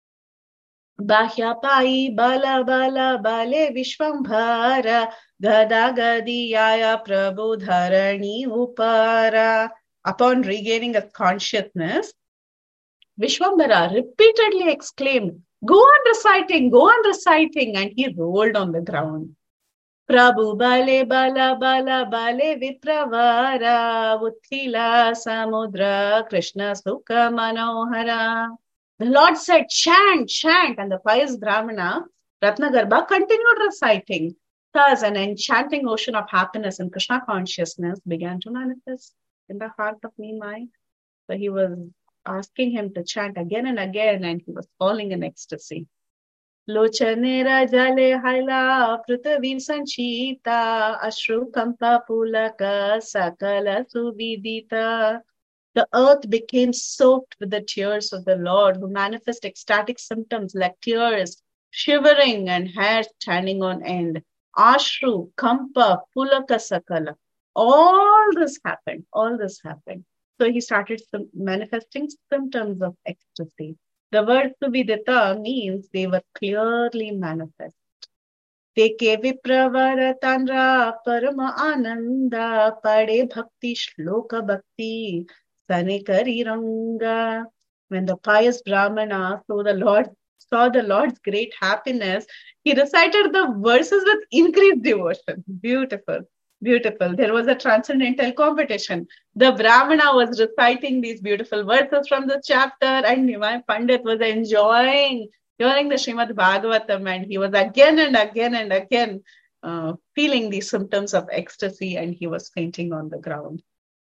Bahya pai bala bala bale vishwambhara gada gadiyaya prabhu dharani upara. Upon regaining his consciousness, Vishwambhara repeatedly exclaimed, go on reciting, go on reciting, and he rolled on the ground. Prabhu bale bala bala bale vitravara uthila samudra Krishna sukha manohara. The Lord said, chant, chant, and the pious Brahmana, Ratnagarbha, continued reciting. Thus, an enchanting ocean of happiness and Krishna consciousness began to manifest in the heart of Nimai. So he was asking him to chant again and again, and he was falling in ecstasy. Lochanera jale haila prithvi sanchita ashru kampa pulaka sakala suvidita. The earth became soaked with the tears of the Lord, who manifest ecstatic symptoms like tears, shivering, and hair standing on end. Ashru, kampa, pulaka sakala. All this happened. All this happened. So he started some manifesting symptoms of ecstasy. The word suvidita means they were clearly manifest. Teke vipravara tanra parama ananda pade bhakti shloka bhakti sanikari ranga. When the pious Brahmana saw the Lord, saw the Lord's great happiness, he recited the verses with increased devotion. Beautiful. Beautiful. There was a transcendental competition. The Brahmana was reciting these beautiful verses from the chapter, and Nimai Pandit was enjoying during the Srimad Bhagavatam, and he was again and again and again uh, feeling the symptoms of ecstasy and he was fainting on the ground.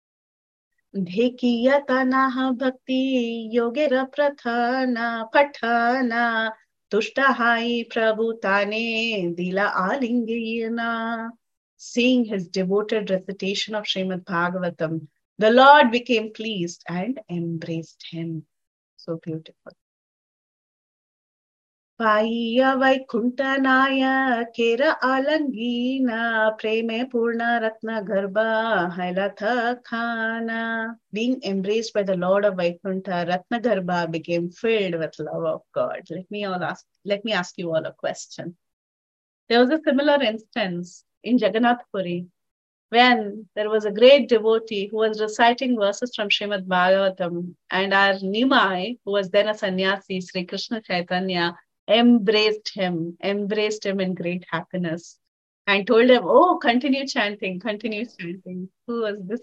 Dhekiyatana bhakti yogera prathana pathana tushtahai prabhutane dila alingayana. Seeing his devoted recitation of Srimad Bhagavatam, the Lord became pleased and embraced him. So beautiful. Paiya Vaikuntanaya Kera Alangina Preme Purna Ratna Garbha Hailatha Khana. Being embraced by the Lord of Vaikunta, Ratna Garbha became filled with love of God. Let me all ask, let me ask you all a question. There was a similar instance in Jagannath Puri when there was a great devotee who was reciting verses from Srimad Bhagavatam, and our Nimai, who was then a sannyasi, Sri Krishna Chaitanya, embraced him, embraced him in great happiness and told him, oh, continue chanting, continue chanting. Who was this?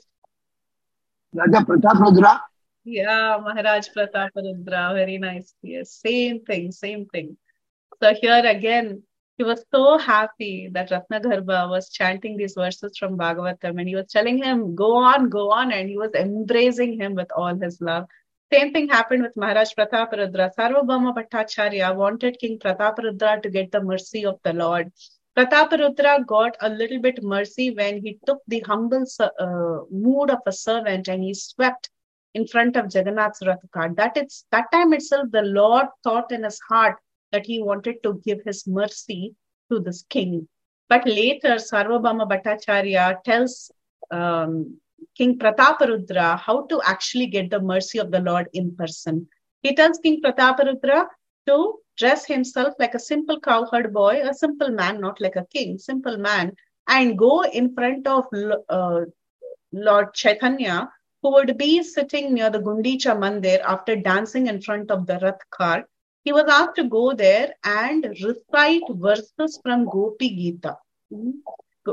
Raja Prataparudra. Yeah, Maharaj Prataparudra. Very nice. Yes, same thing, same thing. So here again, he was so happy that Ratnagarbha was chanting these verses from Bhagavatam and he was telling him, go on, go on. And he was embracing him with all his love. Same thing happened with Maharaj Prataparudra. Sarvabhauma Bhattacharya wanted King Prataparudra to get the mercy of the Lord. Prataparudra got a little bit mercy when he took the humble uh, mood of a servant and he swept in front of Jagannath's Rath cart. That, it's, that time itself, the Lord thought in his heart that he wanted to give his mercy to this king. But later, Sarvabhauma Bhattacharya tells um, King Prataparudra how to actually get the mercy of the Lord in person. He tells King Prataparudra to dress himself like a simple cowherd boy, a simple man, not like a king, simple man, and go in front of uh, Lord Chaitanya, who would be sitting near the Gundicha Mandir after dancing in front of the Rath cart. He was asked to go there and recite verses from Gopi Gita. Mm-hmm.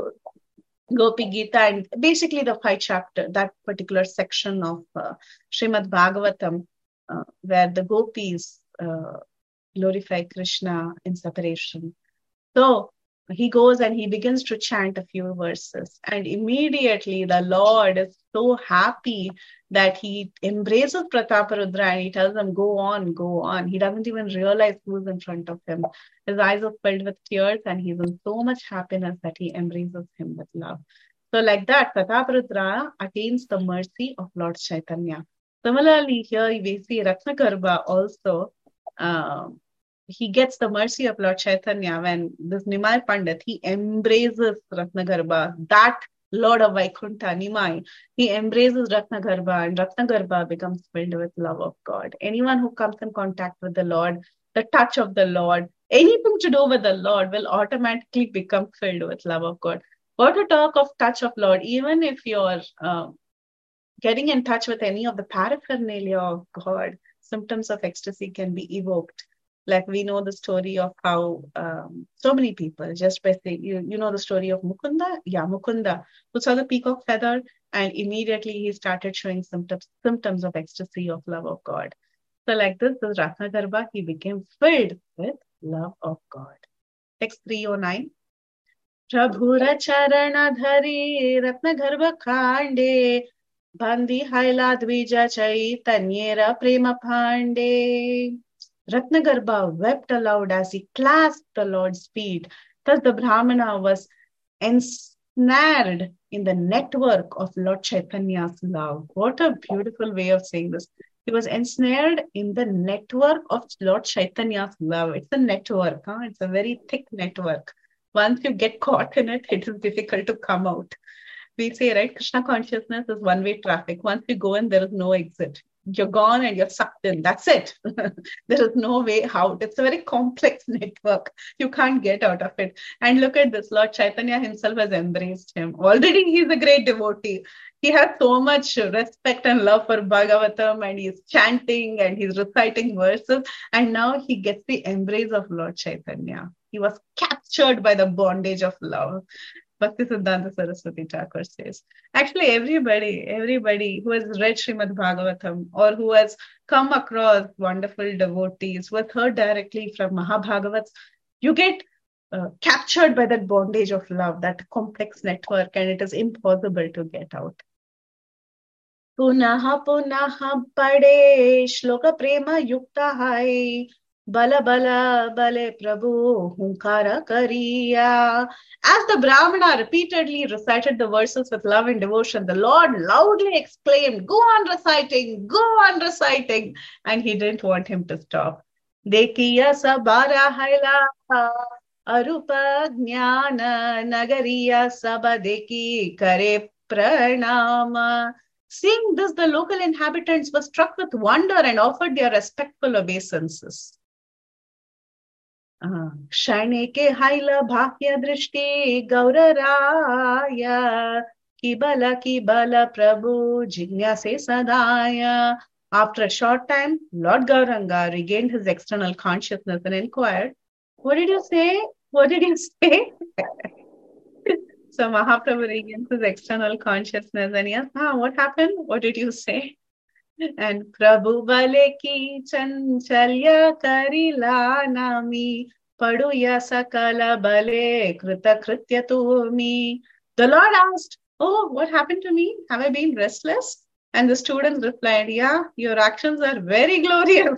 Gopi Gita and basically the five chapter, that particular section of uh, Srimad Bhagavatam, uh, where the gopis uh, glorify Krishna in separation. So he goes and he begins to chant a few verses, and immediately the Lord is so happy that he embraces Prataparudra and he tells him, go on, go on. He doesn't even realize who's in front of him. His eyes are filled with tears and he's in so much happiness that he embraces him with love. So like that, Prataparudra attains the mercy of Lord Chaitanya. Similarly, here we see Ratnagarbha also, uh, he gets the mercy of Lord Chaitanya when this Nimai Pandit, he embraces Ratnagarbha, that Lord of Vaikunta, Nimai, he embraces Ratnagarbha and Ratnagarbha becomes filled with love of God. Anyone who comes in contact with the Lord, the touch of the Lord, anything to do with the Lord will automatically become filled with love of God. What to talk of touch of Lord, even if you're uh, getting in touch with any of the paraphernalia of God, symptoms of ecstasy can be evoked. Like we know the story of how um, so many people, just by saying, you, you know the story of Mukunda? Yeah, Mukunda, who saw the peacock feather and immediately he started showing symptoms, symptoms of ecstasy of love of God. So like this, this Ratnagarbha, he became filled with love of God. Text three oh nine. Prabhura charana dhari Ratnagarbha khande bandi haila dvija chaitanyera prema phande. Ratnagarbha wept aloud as he clasped the Lord's feet. Thus the Brahmana was ensnared in the network of Lord Chaitanya's love. What a beautiful way of saying this. He was ensnared in the network of Lord Chaitanya's love. It's a network. Huh? It's a very thick network. Once you get caught in it, it is difficult to come out. We say, right, Krishna consciousness is one-way traffic. Once you go in, there is no exit. You're gone and you're sucked in. That's it. There is no way out. It's a very complex network. You can't get out of it. And look at this. Lord Chaitanya himself has embraced him. Already he's a great devotee. He has so much respect and love for Bhagavatam and he's chanting and he's reciting verses. And now he gets the embrace of Lord Chaitanya. He was captured by the bondage of love. Bhaktisiddhanta Saraswati Thakur says. Actually, everybody, everybody who has read Srimad Bhagavatam or who has come across wonderful devotees, who has heard directly from Mahabhagavats, you get uh, captured by that bondage of love, that complex network, and it is impossible to get out. Punaha punaha pade shloka prema yukta hai bala bala bale prabhu hunkara kariya. As the Brahmana repeatedly recited the verses with love and devotion, the Lord loudly exclaimed, "Go on reciting, go on reciting," and he didn't want him to stop. Dekiya sabara haila arupa jnana nagariya sabadeki kare pranama. Seeing this, the local inhabitants were struck with wonder and offered their respectful obeisances. Shaneke haila bhakya drishti gauraraya kibala kibala prabhu jignase sadaya. After a short time, Lord Gauranga regained his external consciousness and inquired, "What did you say? What did you say?" So Mahaprabhu regains his external consciousness and he asks, ah, what happened? What did you say? And Prabhu bale ki chanchalya karila nami paduya sakala bale krita kritya tumi. The Lord asked, "Oh, what happened to me? Have I been restless?" And the students replied, "Yeah, your actions are very glorious."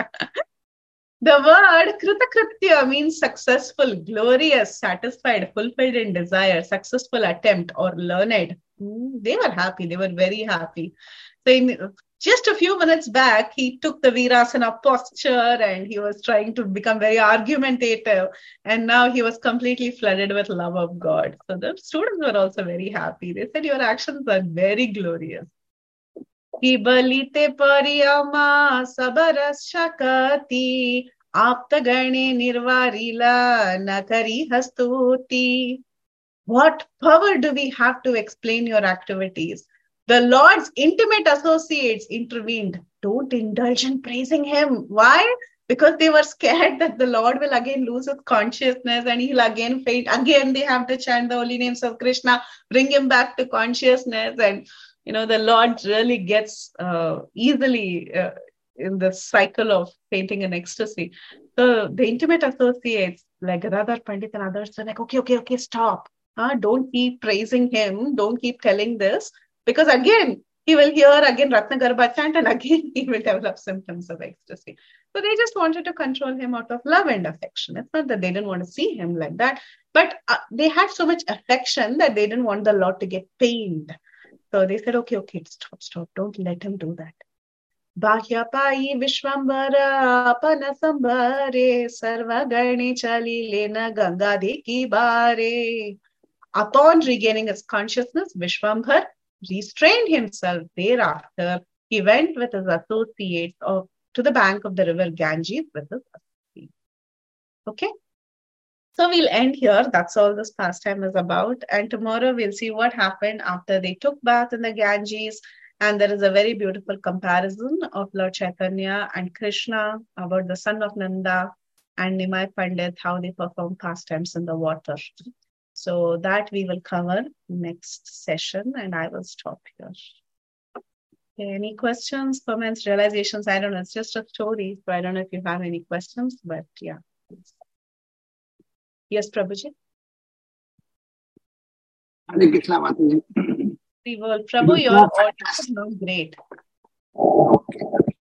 The word kritakritya means successful, glorious, satisfied, fulfilled in desire, successful attempt, or learned. They were happy. They were very happy. So in just a few minutes back, he took the Virasana posture and he was trying to become very argumentative. And now he was completely flooded with love of God. So the students were also very happy. They said, "Your actions are very glorious." Kibalite pariyama sabaras shakati aptagane nirvarila nakari hastuti. What power do we have to explain your activities? The Lord's intimate associates intervened. Don't indulge in praising him. Why? Because they were scared that the Lord will again lose his consciousness and he'll again faint. Again, they have to chant the holy names of Krishna, bring him back to consciousness. And you know, the Lord really gets uh, easily uh, in the cycle of fainting in ecstasy. So the intimate associates like Gadadhar Pandit and others are like, okay, okay, okay, stop. Huh? Don't keep praising him. Don't keep telling this. Because again, he will hear again Ratnagarbha chant and again he will develop symptoms of ecstasy. So they just wanted to control him out of love and affection. It's not that they didn't want to see him like that. But uh, they had so much affection that they didn't want the Lord to get pained. So they said, okay, okay, stop, stop. Don't let him do that. Bahyapai Vishwambara Panasambare Sarva Garni Chali Lena Ganga Deki Bare. Upon regaining his consciousness, Vishwambhar restrained himself. Thereafter, he went with his associates of, to the bank of the river Ganges with his associates. Okay? So we'll end here. That's all this pastime is about. And tomorrow we'll see what happened after they took bath in the Ganges. And there is a very beautiful comparison of Lord Chaitanya and Krishna about the son of Nanda and Nimai Pandit, how they perform pastimes in the water. So that we will cover next session and I will stop here. Okay, any questions, comments, realizations? I don't know. It's just a story. So I don't know if you have any questions, but yeah. Yes, Prabhuji. Hare Krishna, Mataji. Prabhu, your audio is not great. Okay.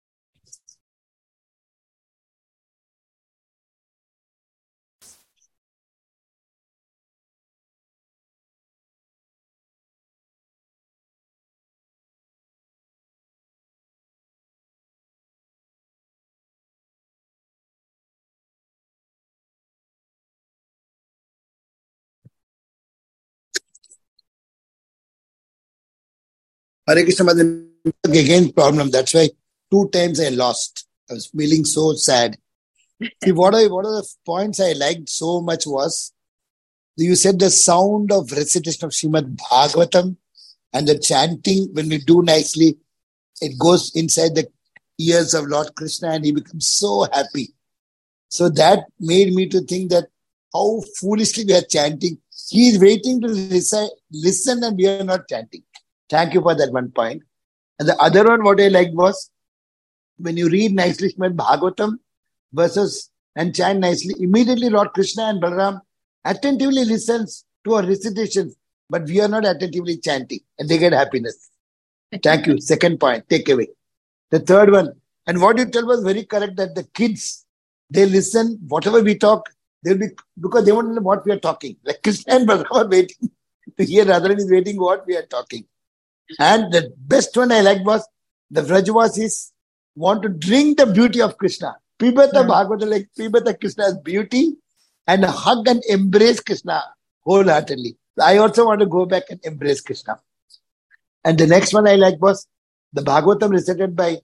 Hare Krishna, Mataji. Again, problem. That's why two times I lost. I was feeling so sad. See, what I, what are the points I liked so much was, you said the sound of recitation of Srimad Bhagavatam and the chanting, when we do nicely, it goes inside the ears of Lord Krishna and he becomes so happy. So that made me to think that how foolishly we are chanting. He is waiting to listen, listen and we are not chanting. Thank you for that one point. And the other one, what I liked was, when you read nicely Srimad Bhagavatam versus and chant nicely, immediately Lord Krishna and Balaram attentively listens to our recitations, but we are not attentively chanting, and they get happiness. Thank you. Second point, take away. The third one, and what you tell was very correct, that the kids, they listen, whatever we talk, they'll be, because they won't know what we are talking. Like Krishna and Balaram are waiting to hear, Radharani is waiting what we are talking. And the best one I liked was, the Vrajavasis want to drink the beauty of Krishna. Pibata yeah. Bhagavata, like Pibata Krishna's beauty, and hug and embrace Krishna wholeheartedly. I also want to go back and embrace Krishna. And the next one I liked was the Bhagavatam recited by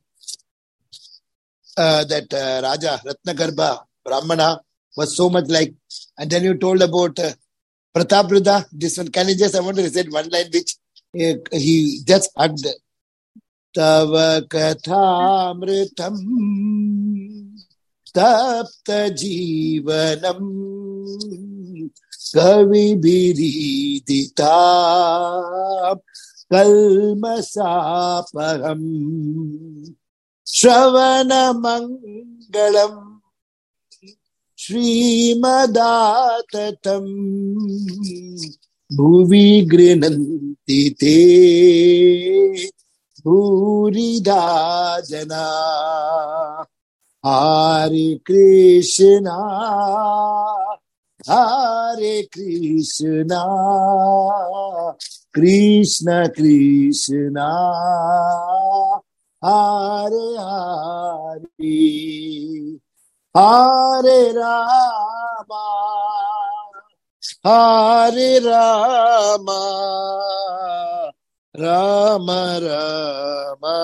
uh, that uh, Raja Ratnagarbha Brahmana was so much like. And then you told about uh, Pratapruddha. This one, can you just, I want to recite one line which uh, he just hugged. Tava kathamritam tapta jivanam kavibhiridita kalmasapaham shravana mangalam shrimadatam bhuvi grinanti te Purida Jana. Hare Krishna, Hare Krishna, Krishna Krishna, Hare Hare, Hare Rama, Hare Rama, Rama Rama,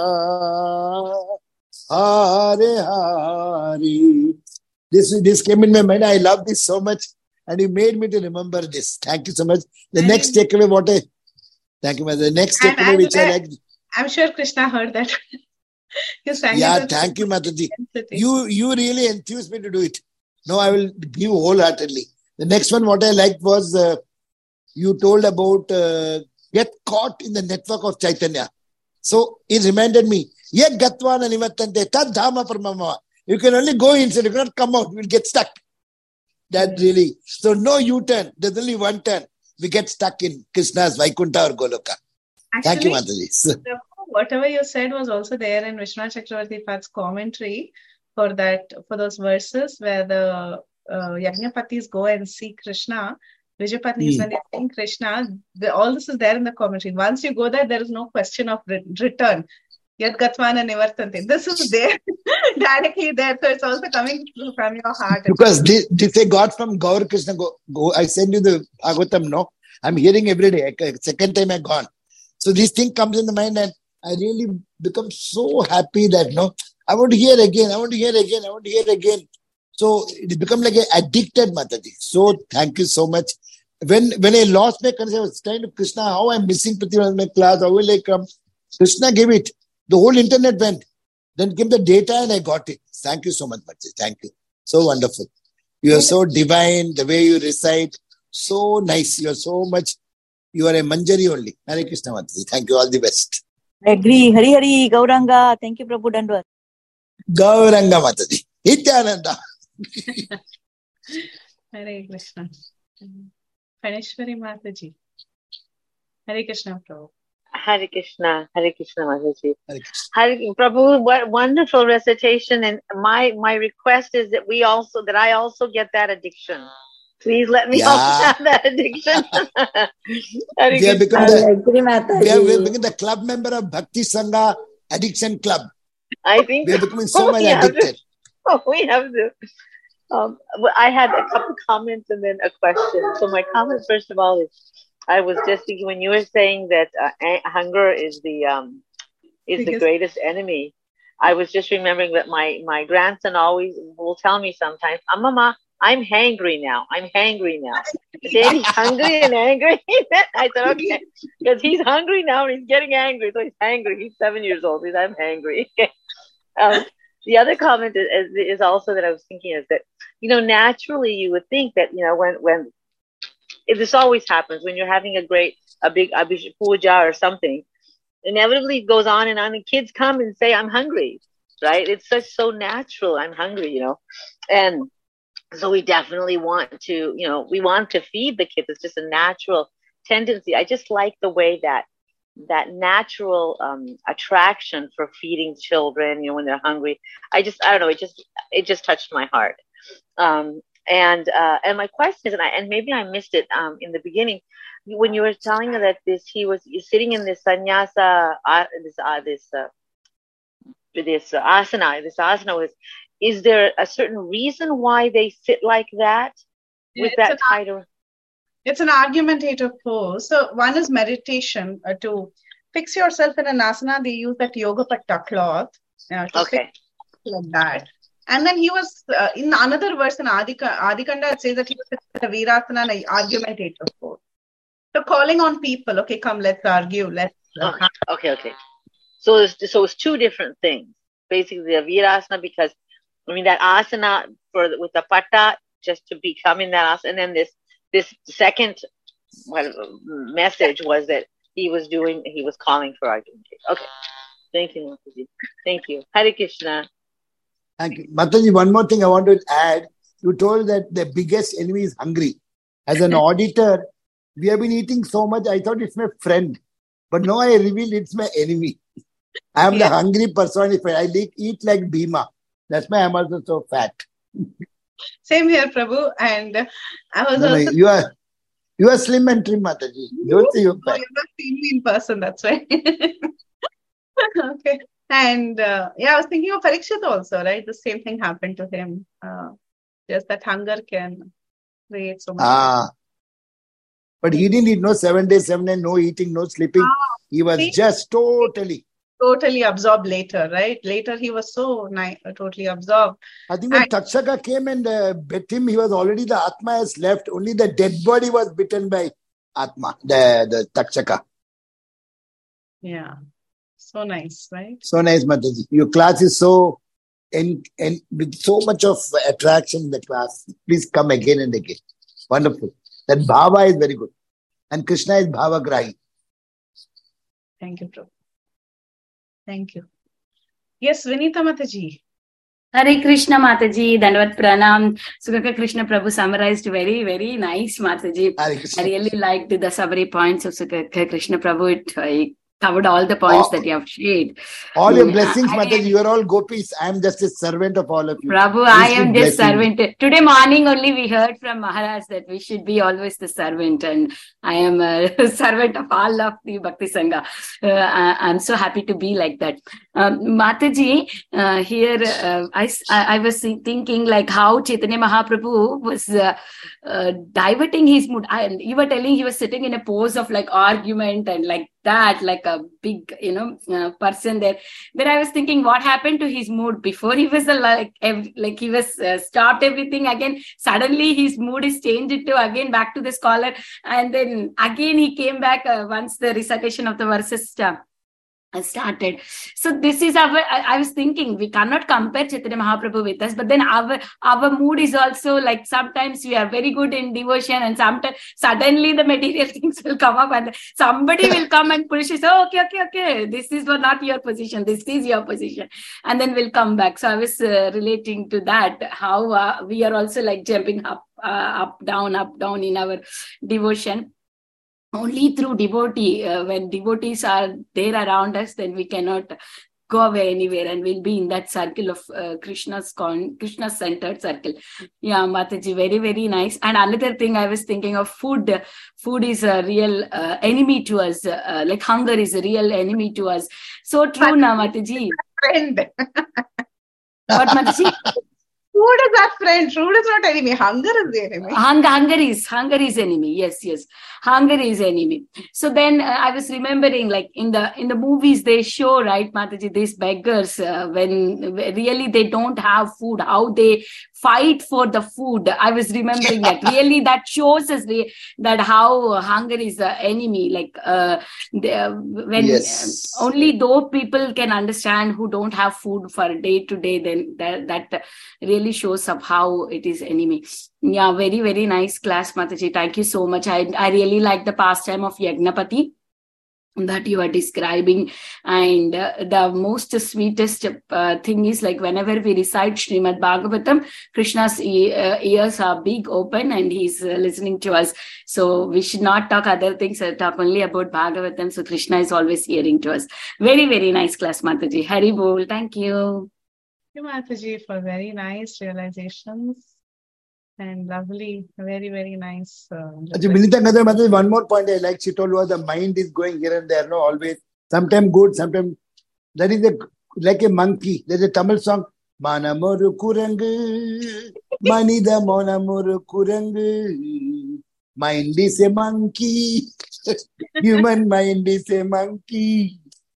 Hare Hare. This, this came in my mind. I love this so much. And you made me to remember this. Thank you so much. The and next takeaway, what I... Thank you, Mother. The next takeaway, and, which and, I like... I'm sure Krishna heard that. Yeah, thank you, Mataji. You, you really enthused me to do it. No, I will give wholeheartedly. The next one, what I liked was... Uh, you told about... Uh, get caught in the network of Chaitanya. So it reminded me, Ye Gatvana Nivattante, Tad Dhamma Paramama. You can only go inside, you cannot come out, you will get stuck. That really. So no U-turn, there's only one turn. We get stuck in Krishna's Vaikuntha or Goloka. Actually, thank you, Mataji. So, whatever you said was also there in Vishwanath Chakravarti Pad's commentary for that, for those verses where the uh, Yajnapatis go and see Krishna. Vijayapatnis, mm. when they sing Krishna, the, all this is there in the commentary. Once you go there, there is no question of re- return. Yad Gatvana Nivartante. This is there, directly there. So it's also coming from your heart. Because this, this I got from Gaur Krishna. Go, go, I send you the Bhagavatam, no? I'm hearing every day. Second time I gone. So this thing comes in the mind and I really become so happy that, no, I want to hear again. I want to hear again. I want to hear again. So it become like an addicted Mataji. So thank you so much. When when I lost my concern, I was trying to Krishna, how I'm missing Prithiviraj in my class, how will I come? Krishna gave it. The whole internet went. Then came the data and I got it. Thank you so much, Mataji. Thank you. So wonderful. You are so divine. The way you recite, so nice. You are so much. You are a Manjari only. Hare Krishna, Mataji. Thank you. All the best. I agree. Hari Hari, Gauranga. Thank you, Prabhu Dandwat. Gauranga, Mataji. Nityananda. Hare Krishna. Praneshwari Mataji. Hare Krishna, Prabhu. Hare Krishna. Hare Krishna, Mataji. Hare Krishna. Hare, Prabhu, what wonderful recitation. And my, my request is that we also, that I also get that addiction. Please let me yeah. also have that addiction. we have become the, we have, we have become the club member of Bhakti Sangha Addiction Club. I think we are becoming so much addicted. To, oh, we have to. Um, I had a couple comments and then a question. So my comment, first of all, is I was just thinking when you were saying that uh, hunger is the um, is because the greatest enemy. I was just remembering that my my grandson always will tell me sometimes, "Ah, Mama, I'm hangry now. I'm hangry now." Daddy's hungry and angry. I said, okay, because he's hungry now and he's getting angry. So he's angry. He's seven years old. He's I'm hangry. um, the other comment is, is is also that I was thinking is that, you know, naturally you would think that, you know, when when if this always happens when you're having a great a big abhishek puja or something, inevitably it goes on and on, and kids come and say, "I'm hungry," right? It's such so natural. I'm hungry, you know, and so we definitely want to, you know, we want to feed the kids. It's just a natural tendency. I just like the way that that natural um, attraction for feeding children, you know, when they're hungry. I just, I don't know, it just, it just touched my heart. Um, and, uh, and my question is, and I, and maybe I missed it, um, in the beginning, when you were telling her that this, he was sitting in this sannyasa, uh, this, uh, this, uh, this uh, asana, this asana was, is there a certain reason why they sit like that with It's that title? It's an argumentative pose. So one is meditation. Uh, to fix yourself in an asana, they use that yoga patta cloth. Uh, to Okay. fix like that. And then he was, uh, in another verse in Adika, Adikanda, it says that he was in a virasana, an argumentative pose. So calling on people, okay, come, let's argue. Let's. Uh, Okay, okay, okay. So it's, so it's two different things. Basically, the virasana, because, I mean, that asana for with the patta, just to become in that asana, and then this This second well, message was that he was doing, he was calling for argumentation. Okay. Thank you, Mataji. Thank you. Hare Krishna. Thank you. Mataji, one more thing I want to add. You told that the biggest enemy is hungry. As an auditor, we have been eating so much, I thought it's my friend. But now I revealed it's my enemy. I am yeah. the hungry personified. I eat like Bhima. That's why I'm also so fat. Same here, Prabhu. And I was no, also... No, you are you are slim and trim, Mataji. Don't see you. No, you've not seen me in person, that's why. Okay. And uh, yeah, I was thinking of Parikshit also, right? The same thing happened to him. Uh, just that hunger can create so much. Ah. But he didn't eat no seven days, seven days, no eating, no sleeping. Ah, he was see? just totally... Totally absorbed later, right? Later he was so ni- totally absorbed. I think when and, Takshaka came and uh, bit him, he was already, the Atma has left. Only the dead body was bitten by Atma, the, the Takshaka. Yeah. So nice, right? So nice, Mataji. Your class is so, and and with so much of attraction in the class. Please come again and again. Wonderful. That Bhava is very good. And Krishna is Bhava Grahi. Thank you, Prabhu. Thank you. Yes, Vinita Mataji. Hare Krishna Mataji, Dandavat Pranam. Sugaka Krishna Prabhu summarized very, very nice, Mataji. I really liked the summary points of Sugaka Krishna Prabhu. It uh, covered all the points all, that you have shared. All your blessings, I, Mataji. You are all gopis. I am just a servant of all of you. Prabhu, Please I am just servant. Me. Today morning only we heard from Maharaj that we should be always the servant, and I am a servant of all of the Bhakti Sangha. Uh, I, I'm so happy to be like that. Um, Mataji, uh, here uh, I, I was thinking like how Chaitanya Mahaprabhu was uh, uh, diverting his mood. I, you were telling he was sitting in a pose of like argument and like that, like a big, you know, uh, person there. Then I was thinking, what happened to his mood before he was a, like, ev- like he was uh, stopped everything again. Suddenly his mood is changed to again back to the scholar, and then again he came back uh, once the recitation of the verses uh, started. So this is our, I, I was thinking, we cannot compare Chaitanya Mahaprabhu with us, but then our our mood is also like sometimes we are very good in devotion, and sometimes suddenly the material things will come up and somebody will come and push us, oh, okay, okay, okay, this is not your position, this is your position, and then we'll come back. So I was uh, relating to that, how uh, we are also like jumping up, uh, up, down, up, down in our devotion. Only through devotee, uh, when devotees are there around us, then we cannot go away anywhere, and we'll be in that circle of uh, Krishna's con, Krishna's centered circle. Yeah, Mataji, very, very nice. And another thing I was thinking of, food. Food is a real uh, enemy to us. Uh, like hunger is a real enemy to us. So true, na Mataji. Friend. What, Mataji? Food is our friend. Food is not enemy. Hunger is the enemy. Hunger, hunger is hunger is enemy. Yes, yes. Hunger is enemy. So then uh, I was remembering, like in the in the movies they show, right, Mataji, these beggars uh, when really they don't have food, how they fight for the food. I was remembering that. Really, that shows us the, that how hunger is the enemy. Like uh, the, when yes. uh, only those people can understand who don't have food for day to day, then that that really shows up how it is enemy. Yeah, very, very nice class, Mataji. Thank you so much. I I really like the pastime of Yagnapati. that you are describing. And uh, the most sweetest uh, thing is, like, whenever we recite Srimad Bhagavatam, Krishna's e- uh, ears are big open and he's uh, listening to us. So we should not talk other things, uh, talk only about Bhagavatam. So Krishna is always hearing to us. Very, very nice class, Mataji. Hari Bol. Thank you. Thank you, Mataji, for very nice realizations. And lovely, very, very nice. Uh, Vinita Mataji, one more point I like. She told you the mind is going here and there, no, always. Sometimes good, sometimes. That is a, like a monkey. There's a Tamil song. Manamuru Kurangu, Manida Monamuru Kurangu. Mind is a monkey. Human mind is a monkey.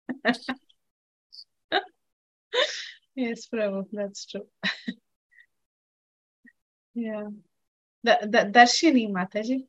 Yes, Prabhu, that's true. Yeah. The, the Darshini Mataji.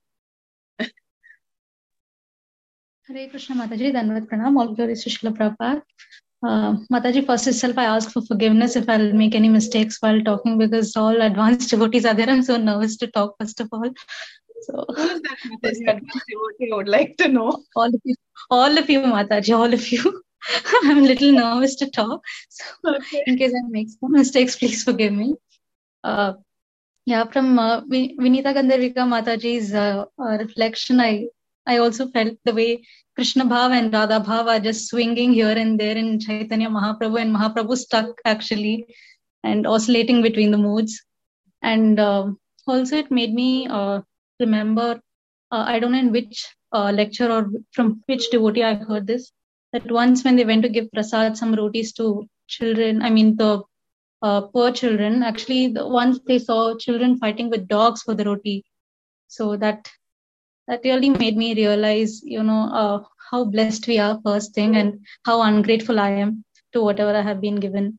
Hare Krishna Mataji, Dandavat Pranam, all glories to Srila Prabhupada. Uh, Mataji, first itself I ask for forgiveness if I'll make any mistakes while talking, because all advanced devotees are there. I'm so nervous to talk first of all. So, who is that Mataji, advanced devotee? I would like to know. All of you, all of you Mataji, all of you. I'm a little nervous to talk. So, okay. In case I make some mistakes, please forgive me. Uh, Yeah, from uh, Vinita Gandharvika Mataji's uh, uh, reflection, I I also felt the way Krishna Bhav and Radha Bhav are just swinging here and there in Chaitanya Mahaprabhu, and Mahaprabhu stuck actually and oscillating between the moods. And uh, also it made me uh, remember, uh, I don't know in which uh, lecture or from which devotee I heard this, that once when they went to give prasad, some rotis to children, I mean the Uh, poor children, actually the, once they saw children fighting with dogs for the roti. So that that really made me realize, you know, uh, how blessed we are, first thing, and how ungrateful I am to whatever I have been given.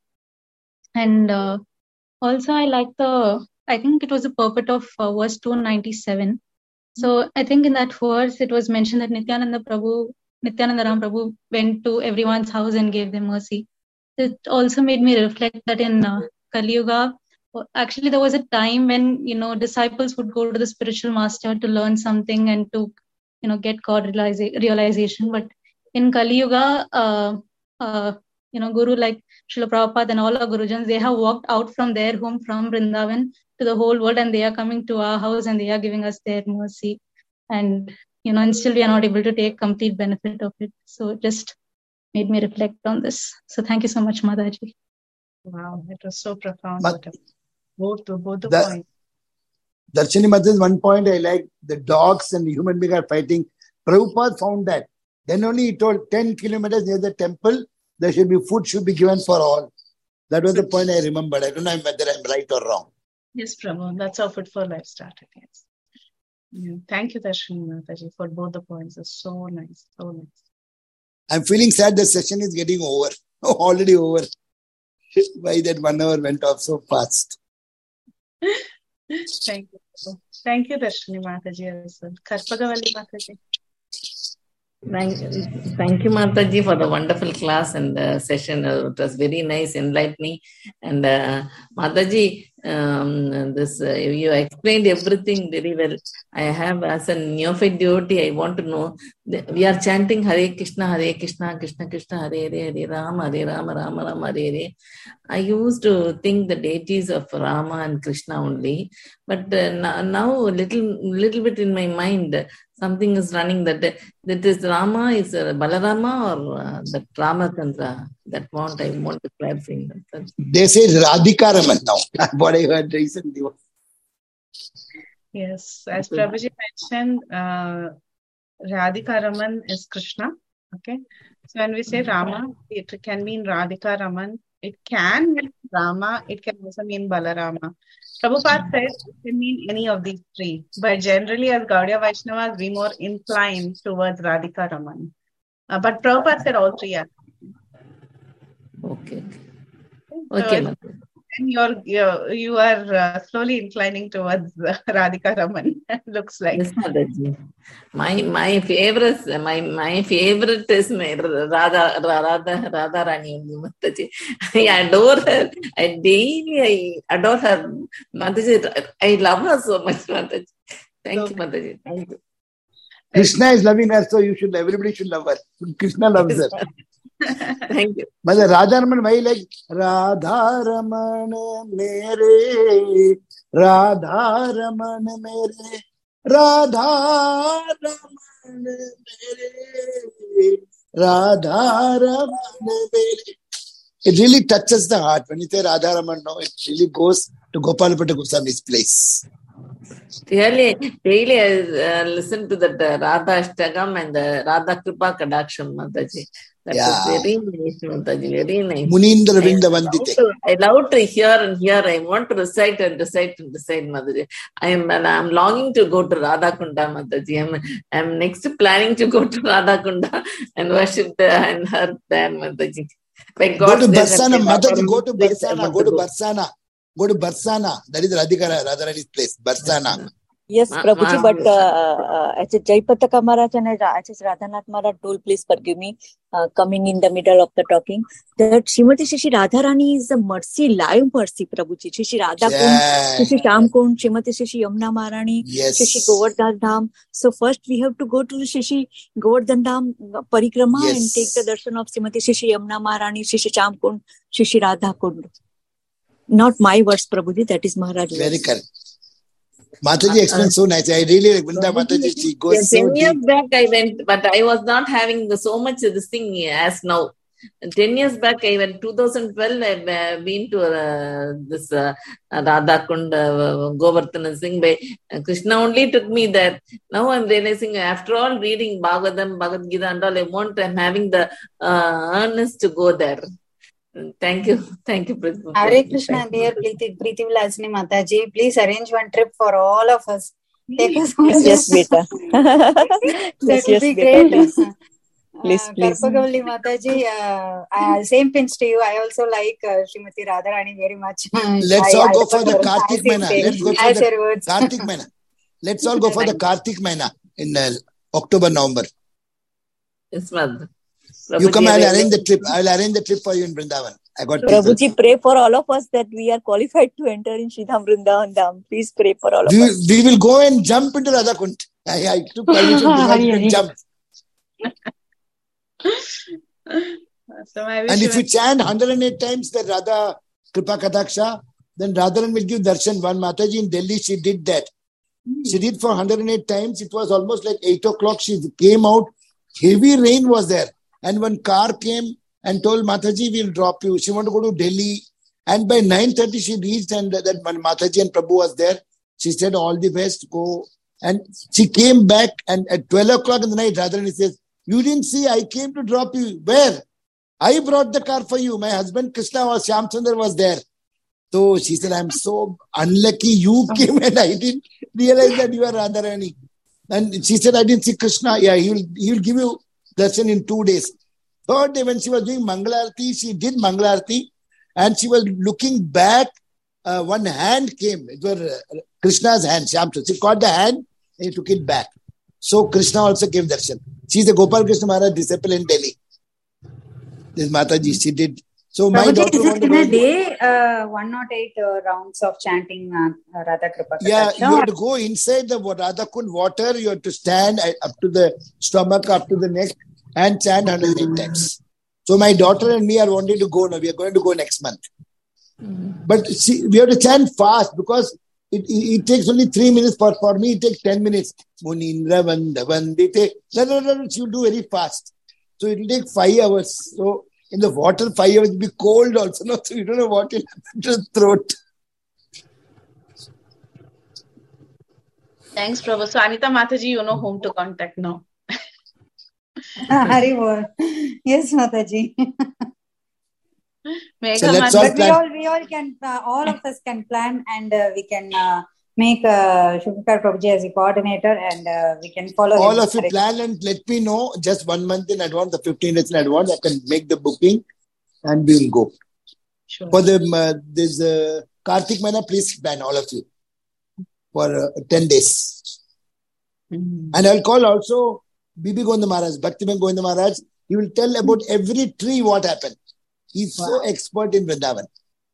And uh, also I like the, I think it was the purport of uh, verse two ninety-seven. So I think in that verse it was mentioned that Nityananda Prabhu, Nityananda Ram Prabhu went to everyone's house and gave them mercy. It also made me reflect that in uh, Kali Yuga, actually there was a time when, you know, disciples would go to the spiritual master to learn something and to, you know, get God realiza- realization. But in Kali Yuga, uh, uh, you know, Guru like Srila Prabhupada and all our Gurujans, they have walked out from their home, from Vrindavan to the whole world, and they are coming to our house and they are giving us their mercy. And, you know, and still we are not able to take complete benefit of it. So just made me reflect on this. So thank you so much, Mataji. Wow, it was so profound. But both, both the, the points. Darshini Mataji, one point I like, the dogs and the human being are fighting. Prabhupada found that. Then only he told ten kilometers near the temple, there should be food should be given for all. That was so, the point I remembered. I don't know whether I'm right or wrong. Yes, Prabhu. That's how Food for Life started. Yes. Yeah. Thank you, Darshini Mataji, for both the points. It's so nice. So nice. I'm feeling sad the session is getting over. Already over. Why that one hour went off so fast. Thank you. Thank you, Darshini Mataji. Karpagavalli Mataji. Thank, thank you, Mataji, for the wonderful class and the session. Uh, it was very nice, enlightening. And uh, Mataji, um, this uh, you explained everything very well. I have, as a neophyte devotee, I want to know. We are chanting Hare Krishna, Hare Krishna, Krishna Krishna, Hare Hare, Hare Rama, Hare Rama, Rama Rama, Hare Hare. I used to think the deities of Rama and Krishna only, but uh, now, now a little, little bit in my mind, something is running that that is Rama is uh, Balarama or uh, that Ramachandra. That point I want to clarify. They say Radhika Raman now. What I heard recently. Yes, as Prabhuji mentioned, uh, Radhika Raman is Krishna. Okay, so when we say Rama, it can mean Radhika Raman. It can mean Rama. It can also mean Balarama. Prabhupada said it can mean any of these three, but generally as Gaudiya Vaishnavas, we more incline towards Radhika Raman. Uh, but Prabhupada said all three are. Okay. Okay. So and you're, you're you are uh, slowly inclining towards uh, Radhika Raman. Looks like. Yes, Mataji. My my favorite my my favorite is my Radha Radha Radha Rani Mataji. I adore her. I daily I adore her. Mataji, I love her so much, Mataji. Thank so, you, Mataji. Thank you. Krishna is loving her, so you should, everybody should love her. Krishna loves her. Thank you. But the Radharaman, why like Radharaman mere, Radharaman mere, Radharaman mere, Radharaman mere. It really touches the heart. When you say Radharaman, no, it really goes to Gopalapata Goswami's place. Really, daily I uh, listen to that uh, Radha Ashtagam and the Radha Kripa Kadaksham, Mataji. That Yeah. was very nice, Mataji, very nice. Munindra I Vrinda love Vandite. to- I love to hear and hear. I want to recite and recite and recite, Mataji. I am and I'm longing to go to Radha Kunda, Mataji. I'm, I'm next planning to go to Radha Kunda and worship the, and her there, Mataji. By Go God's to grace and Barsana, favor, Mataji, go to please, I Barsana, want go to go. Barsana. Go to Barsana. That is Radhika Radharani's place. Barsana. Yes, Ma- Prabhuji, ma- but uh, uh, as a Jaipataka Maharaj and as as Radhanath Maharaj told, please forgive me, uh, coming in the middle of the talking, that Srimati Shri Radharani is the mercy, live mercy, Prabhuji. Shri Radha Kund, Yeah. Shri Sham Kund, Srimati Shri Yamuna Maharani, Shri Yes. Govardhan Dham. So first we have to go to Shri Govardhan Dham Parikrama Yes. and take the darshan of Srimati Shri Yamuna Maharani, Shri Sham Kund, Shri Radha Kund. Not my words, Prabhuji, that is Maharaj Very words. correct. Mataji explained so nice. I really like Vrinda Mataji. She goes Yeah, so ten years deep. back I went, but I was not having the, so much of this thing as now. Ten years back, I went, twenty twelve, I've uh, been to uh, this uh, Radha Kund, uh, Govardhana Singh. By, uh, Krishna only took me there. Now I'm realizing, after all reading Bhagavatam, Bhagavad Gita and all, I want, I'm having the uh, earnest to go there. Thank you. Thank you, Prabhu. Hare Krishna, dear Preeti, Preeti Vilasini Mataji, please arrange one trip for all of us. Take us Yes, yes, beta. That Yes, will yes, be beta, great. please. Uh, Please, please. Karpagavalli Mataji, uh, uh, same pins to you. I also like uh, Srimati Radharani very much. Let's I, all I go for the remember Kartik as you Maina. say, Let's go for as the your words. Kartik Maina. Let's all go for the Kartik Maina in uh, October, November. Yes, ma'am. You come, Prabhuji, I'll I arrange the will- trip. I'll arrange the trip for you in Vrindavan. I got people. Prabhuji, pray for all of us that we are qualified to enter in Sridham Vrindavan Dham. Please pray for all of We, us. we will go and jump into Radha Kund. I, I took permission because you can jump. So I wish And you if you chant one hundred eight times the Radha Kripa Kataksha, then Radharan will give darshan. One Mataji in Delhi, she did that. She did for one hundred eight times. It was almost like eight o'clock. She came out. Heavy rain was there. And one car came and told Mataji, we'll drop you. She wanted to go to Delhi. And by nine thirty, she reached and that Mataji and Prabhu was there. She said, all the best, go. And she came back and at twelve o'clock in the night, Radharani says, you didn't see, I came to drop you. Where? I brought the car for you. My husband Krishna was, Shyamchandra was there. So she said, I'm so unlucky you came and I didn't realize that you are Radharani. And she said, I didn't see Krishna. Yeah, he will, he will give you darshan in two days. Third day when she was doing Mangalarti, she did Mangalarti and she was looking back. Uh, one hand came. It was uh, Krishna's hand, Shyamchandra. She caught the hand and he took it back. So Krishna also gave darshan. She is a Gopal Krishna Maharaj disciple in Delhi. This Mataji, she did. So my Prabhuji, daughter is it wanted in to a go. day, uh, one hundred eight uh, rounds of chanting uh, Radha Kripa Yeah, Kataksha? you have to go inside the Radha Kund water. You have to stand up to the stomach, up to the neck, and chant one hundred eight times. So my daughter and me are wanting to go now. We are going to go next month. But see, we have to chant fast because it, it, it takes only three minutes. For, for me, it takes ten minutes. Munindra Vanda Vandite. No, no, no, no. She will do very fast. So it will take five hours. So in the water, five hours will be cold also. No, so you don't know what will happen to the throat. Thanks, Prabhu. So Anita Mataji, you know whom to contact now. Hari bol. Yes, Mataji. Megha So let's all But we plan. all, we all can, uh, all of us can plan and uh, we can uh, make uh, Shubhakar Prabhuji as a coordinator and uh, we can follow All him. of you Hare plan and let me know just one month in advance, the fifteen days in advance. I can make the booking and we will go. Sure. For the uh, this uh, Kartik Maina, please plan all of you for uh, ten days. Mhm. And I'll call also Bibi Govinda Maharaj, Bhaktiman Govinda Maharaj. He will tell about every tree what happened. He's so expert in Vrindavan.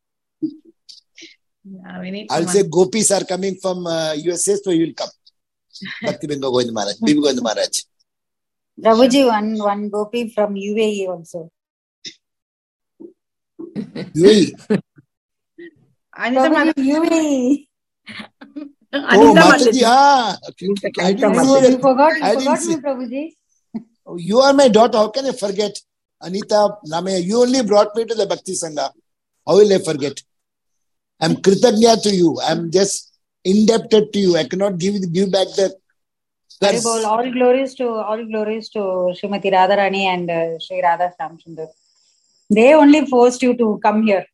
Yeah, we need I'll someone. say gopis are coming from uh, U S A, so he will come. Bhakti Bingo Govind Maharaj, Bibi Govind Maharaj. Prabhuji, one, one gopi from U A E also. U A E? Prabhuji, U A E. Oh, Mataji, ah. Okay, okay. I didn't You, see you forgot, you I forgot didn't me, see. Prabhuji. Oh, you are my daughter. How can I forget? Anita Namaya, you only brought me to the Bhakti Sangha. How will I forget? I'm Kritagnya to you. I'm just indebted to you. I cannot give give back the curse. Haribol, all glories to all glories to Srimati Radharani and uh, Sri Radha Shyamsundar. They only forced you to come here.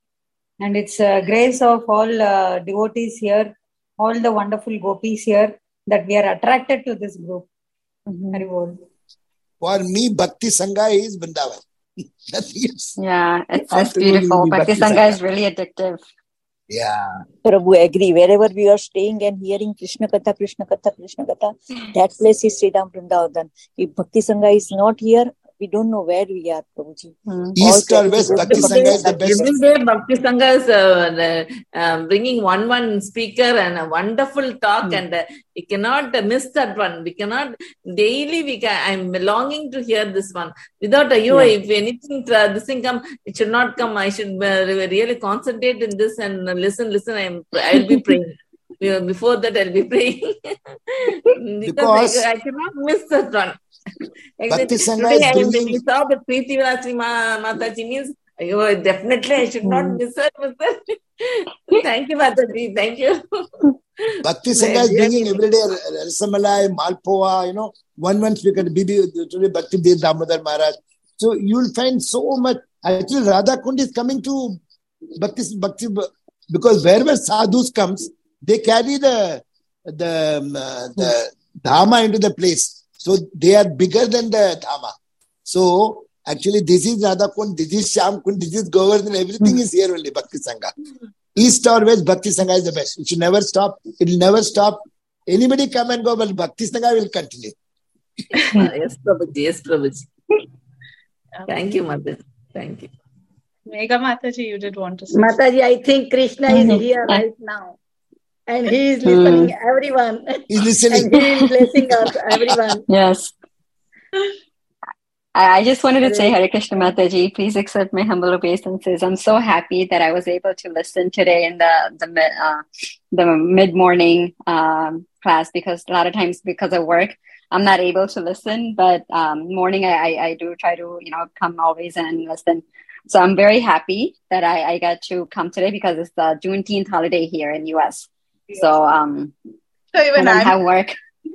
And it's uh, grace of all uh, devotees here, all the wonderful gopis here, that we are attracted to this group. Mm-hmm. Haribol. For me, Bhakti Sangha is Vrindavan. Nothing else. Yeah, it's, it's beautiful. Bhakti, Bhakti Sangha, Sangha is really addictive. Yeah. Prabhu, agree. Wherever we are staying and hearing Krishna Katha, Krishna Katha, Krishna Katha, that place is Sridham Vrindavan. If Bhakti Sangha is not here, we don't know where we are, Prabhuji. Hmm. East or West, Bhakti Sangha is the best. Every day, Bhakti Sangha is uh, uh, bringing one one speaker and a wonderful talk, hmm. and uh, we cannot uh, miss that one. We cannot daily. We can. I'm longing to hear this one. Without a you, yeah. If anything, uh, this thing come, it should not come. I should uh, really concentrate in this and uh, listen. Listen, I'm. I'll be praying. Before that, I'll be praying because, because I, I cannot miss that one. Bhakti Sangha Today, is when we saw the Preeti Vilasini Mataji means, oh, definitely I should not miss her. Miss her. Thank you, Mataji. Thank you. Bhakti Sangha is bringing every day Rasamalai, Malpova, you know, one one speaker, Bibi, today Bhakti Dev Damodar Maharaj. So you'll find so much. Actually, Radha Kund is coming to Bhakti, Bhakti, because wherever sadhus comes, they carry the the uh, the dhama into the place. So they are bigger than the dhama. So actually, this is Radha Kund, this is Shyam Kund, this is Govardhan, everything mm. is here only, Bhakti Sangha. East or West, Bhakti Sangha is the best. It should never stop. It will never stop. Anybody come and go, but Bhakti Sangha will continue. Yes, Prabhuji. Yes, Prabhuji. Thank you, Mother. Thank you. Megha Mataji, you did want to say Mataji, I think Krishna is mm-hmm. here right now. And he is listening, mm. everyone. He's listening. And he is blessing us, everyone. Yes. I just wanted to say, Hare Krishna Mataji, please accept my humble obeisances. I'm so happy that I was able to listen today in the the, uh, the mid-morning um, class, because a lot of times because of work, I'm not able to listen. But um, morning, I, I, I do try to, you know, come always and listen. So I'm very happy that I, I got to come today, because it's the Juneteenth holiday here in U S So, um, so even I don't have work.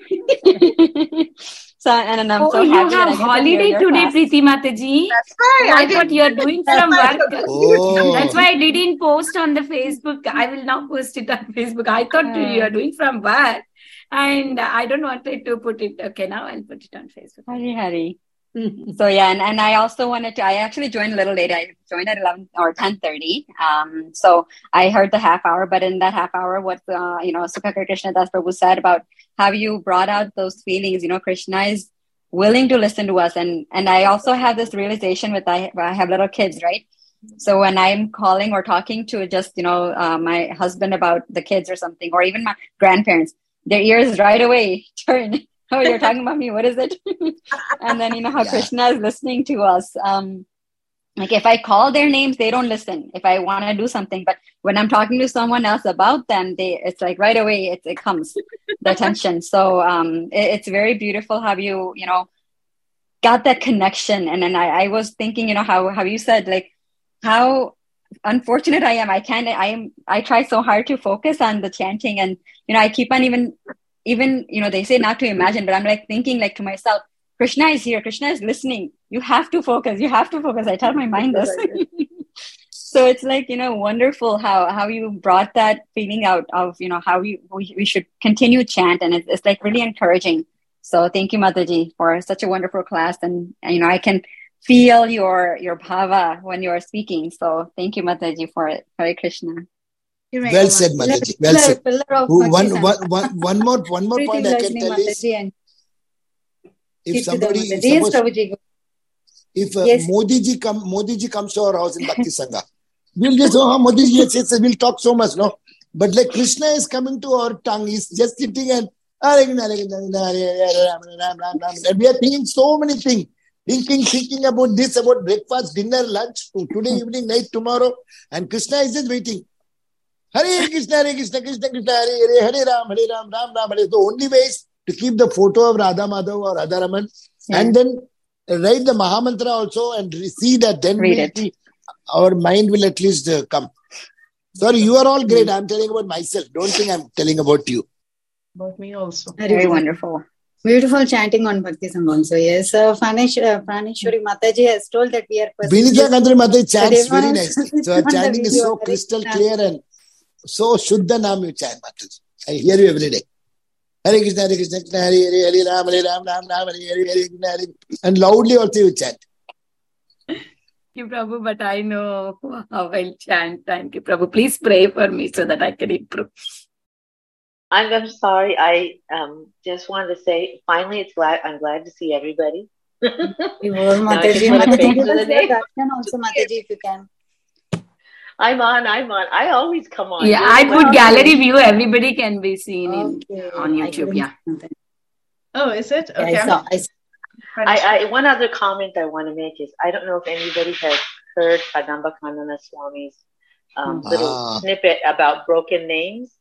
So, and, and I'm oh, so you happy have holiday today, Preeti Mataji. That's right. Oh, I, I thought you are doing from work. Oh. That's why I didn't post on the Facebook. I will now post it on Facebook. I thought uh, you are doing from work, and I don't want to put it. Okay, now I'll put it on Facebook. Hari Hari. So yeah, and, and I also wanted to, I actually joined a little late. I joined at eleven or ten thirty. Um, so I heard the half hour, but in that half hour, what, uh, you know, Sukha Krishna Das Prabhu said about how you brought out those feelings, you know, Krishna is willing to listen to us. And, and I also have this realization with, I, I have little kids, right? So when I'm calling or talking to just, you know, uh, my husband about the kids or something, or even my grandparents, their ears right away turn. Oh, you're talking about me. What is it? And then, you know, how yeah. Krishna is listening to us. Um, like if I call their names, they don't listen if I want to do something. But when I'm talking to someone else about them, they it's like right away, it, it comes, the attention. So um, it, it's very beautiful how you, you know, got that connection. And then I, I was thinking, you know, how, how you said, like, how unfortunate I am. I can't, I am, I try so hard to focus on the chanting, and, you know, I keep on even, even, you know, they say not to imagine, but I'm like thinking like to myself, Krishna is here. Krishna is listening. You have to focus. You have to focus. I tell my mind this. So it's like, you know, wonderful how, how you brought that feeling out of, you know, how we, we, we should continue chant. And it's, it's like really encouraging. So thank you, Mataji, for such a wonderful class. And, and, you know, I can feel your, your bhava when you are speaking. So thank you, Mataji, for it. Hare Krishna. Well said, Mataji. Well said. One, one, one, one more, one more point I can tell is, if somebody, if, suppose, if uh, yes. Modi ji come, Modi ji comes to our house in Bhakti Sangha, we'll just, oh, Modi ji, yes, yes, we'll talk so much, no? But like Krishna is coming to our tongue, he's just sitting and Hare Krishna, Hare Krishna, Hare Hare, Ram Ram Ram Ram. And we are thinking so many things. Thinking, thinking about this, about breakfast, dinner, lunch, today evening, night, tomorrow. And Krishna is just waiting. Hare Krishna, Hare Krishna, Krishna Krishna, Hare Hare, Hare Ram, Hare Ram, Ram Ram, Hare. The only way is to keep the photo of Radha Madhav or Radharaman yeah. and then write the Mahamantra also and see that then Read we'll it. see, our mind will at least uh, come. Sorry, you are all great. I'm telling about myself. Don't think I'm telling about you. About me also. Very, Very wonderful. Beautiful chanting on Bhakti Sangha also. Yes, uh, Pranesh, uh, Praneshwari Mataji has told that we are... Vinita Gandhari Mataji chants very nicely. So her chanting is so crystal clear and so Shuddha Naam you chant, Mataji. I hear you every day. Hare Krishna, Hare Krishna, Krishna Hare Hare, Hare Ram, Hare Ram, Ram Ram, Hare Hare, Hare Krishna, Hare. And loudly also you chant. Thank you, Prabhu, but I know how I'll chant. Thank you, Prabhu. Please pray for me so that I can improve. I'm, I'm sorry. I um, just wanted to say, finally, it's glad I'm glad to see everybody. Mataji, Mataji, also Mataji, if you can. I'm on, I'm on. I always come on. Yeah, You're I put gallery view. Everybody can be seen okay. in, on YouTube. Yeah. Oh, is it? Okay. I saw, I, saw. I, I, one other comment I want to make is, I don't know if anybody has heard Kadamba Kanana Swami's um, ah. little snippet about broken names.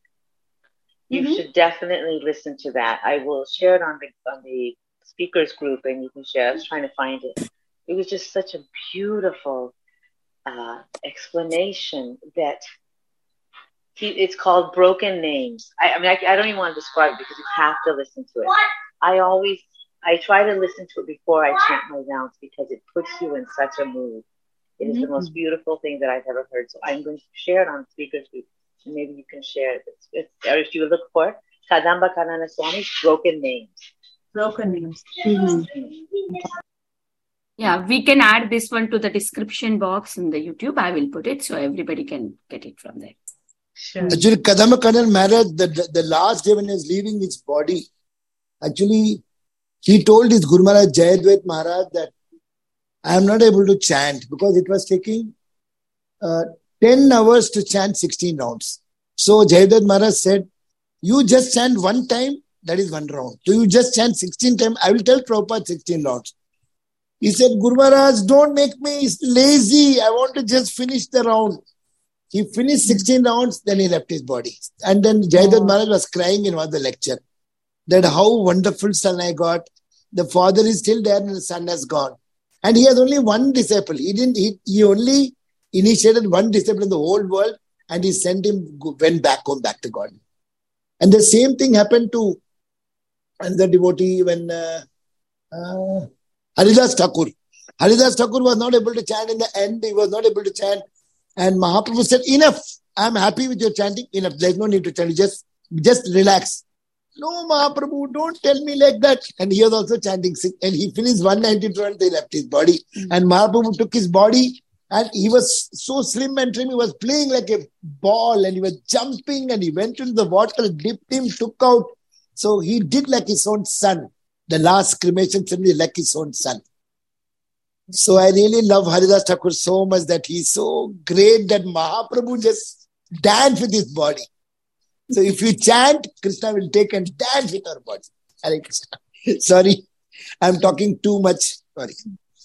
You mm-hmm. should definitely listen to that. I will share it on the on the speakers group, and you can share. I was trying to find it. It was just such a beautiful uh, explanation that he, it's called Broken Names. I, I mean, I, I don't even want to describe it because you have to listen to it. What? I always, I try to listen to it before I chant my rounds because it puts you in such a mood. It mm-hmm. is the most beautiful thing that I've ever heard. So I'm going to share it on speakers group. And maybe you can share it. It's, it's, or if you look for it, Kadamba Kanana Swami's Broken Names. Broken Names. Mm-hmm. Yeah, we can add this one to the description box in the YouTube. I will put it so everybody can get it from there. Sure. Actually, Kadamba Kanana Maharaj, the, the, the last day when he was leaving his body, actually, he told his Guru Maharaj, Jayadvaita Maharaj, that I am not able to chant because it was taking uh, ten hours to chant sixteen rounds. So Jayadvaita Maharaj said, you just chant one time, that is one round. So you just chant sixteen times, I will tell Prabhupada sixteen rounds. He said, Guru Maharaj, don't make me lazy. I want to just finish the round. He finished sixteen rounds, then he left his body. And then Jayadvaita oh. Maharaj was crying in one of the lecture that how wonderful son I got. The father is still there and the son has gone. And he has only one disciple. He didn't. He, he only initiated one disciple in the whole world and he sent him, went back home, back to God. And the same thing happened to another devotee when uh, uh, Haridas Thakur. Haridas Thakur was not able to chant in the end. He was not able to chant. And Mahaprabhu said, enough. I'm happy with your chanting. Enough. There's no need to chant. Just, just relax. No, Mahaprabhu, don't tell me like that. And he was also chanting. And he finished one ninety-two and they left his body. Mm-hmm. And Mahaprabhu took his body and he was so slim and trim. He was playing like a ball and he was jumping and he went into the water, dipped him, took out. So he did like his own son. The last cremation ceremony like his own son. So I really love Haridas Thakur so much that he's so great that Mahaprabhu just danced with his body. So if you chant, Krishna will take and dance with our body. Hare Krishna. Sorry, I'm talking too much. Sorry.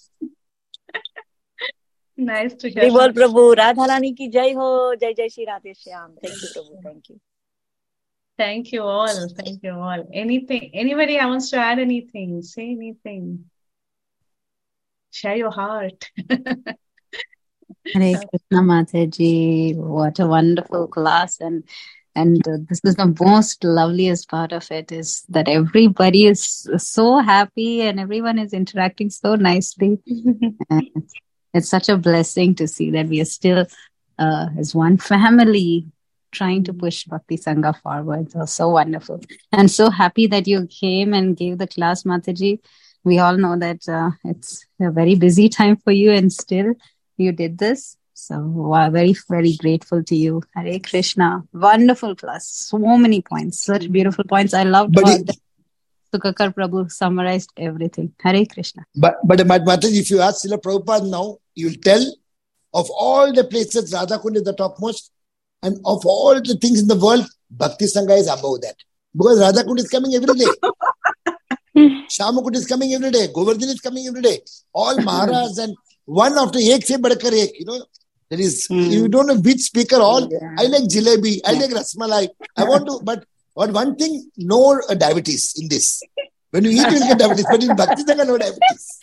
Nice to hear. Ribol Prabhu, Radharani ki jai ho, jai jai Shri Radhe Shyam. Thank you, Prabhu. Thank you. Thank you all. Thank you all. Anything, anybody wants to add anything? Say anything. Share your heart. Hare Krishna Mataji. What a wonderful class. And And uh, this is the most loveliest part of it is that everybody is so happy and everyone is interacting so nicely. And it's, it's such a blessing to see that we are still uh, as one family trying to push Bhakti Sangha forward. So, so wonderful. And so happy that you came and gave the class, Mataji. We all know that uh, it's a very busy time for you and still you did this. So wow, very, very grateful to you. Hare Krishna. Wonderful class. So many points. Such beautiful points. I loved how it, Sukakar Prabhu summarized everything. Hare Krishna. But, but, but Mataji, if you ask Srila Prabhupada now, you'll tell of all the places, Radha Kund is the topmost. And of all the things in the world, Bhakti Sangha is above that. Because Radha Kund is coming every day. Shamakund is coming every day. Govardhan is coming every day. All Maharaj and one after ek se badkar ek. You know, there is, mm. you don't know which speaker all. Yeah. I like jalebi. I like rasmalai. I want to, but, but one thing, no uh, diabetes in this. When you eat, you get diabetes. But in Bhakti Sangha, no diabetes.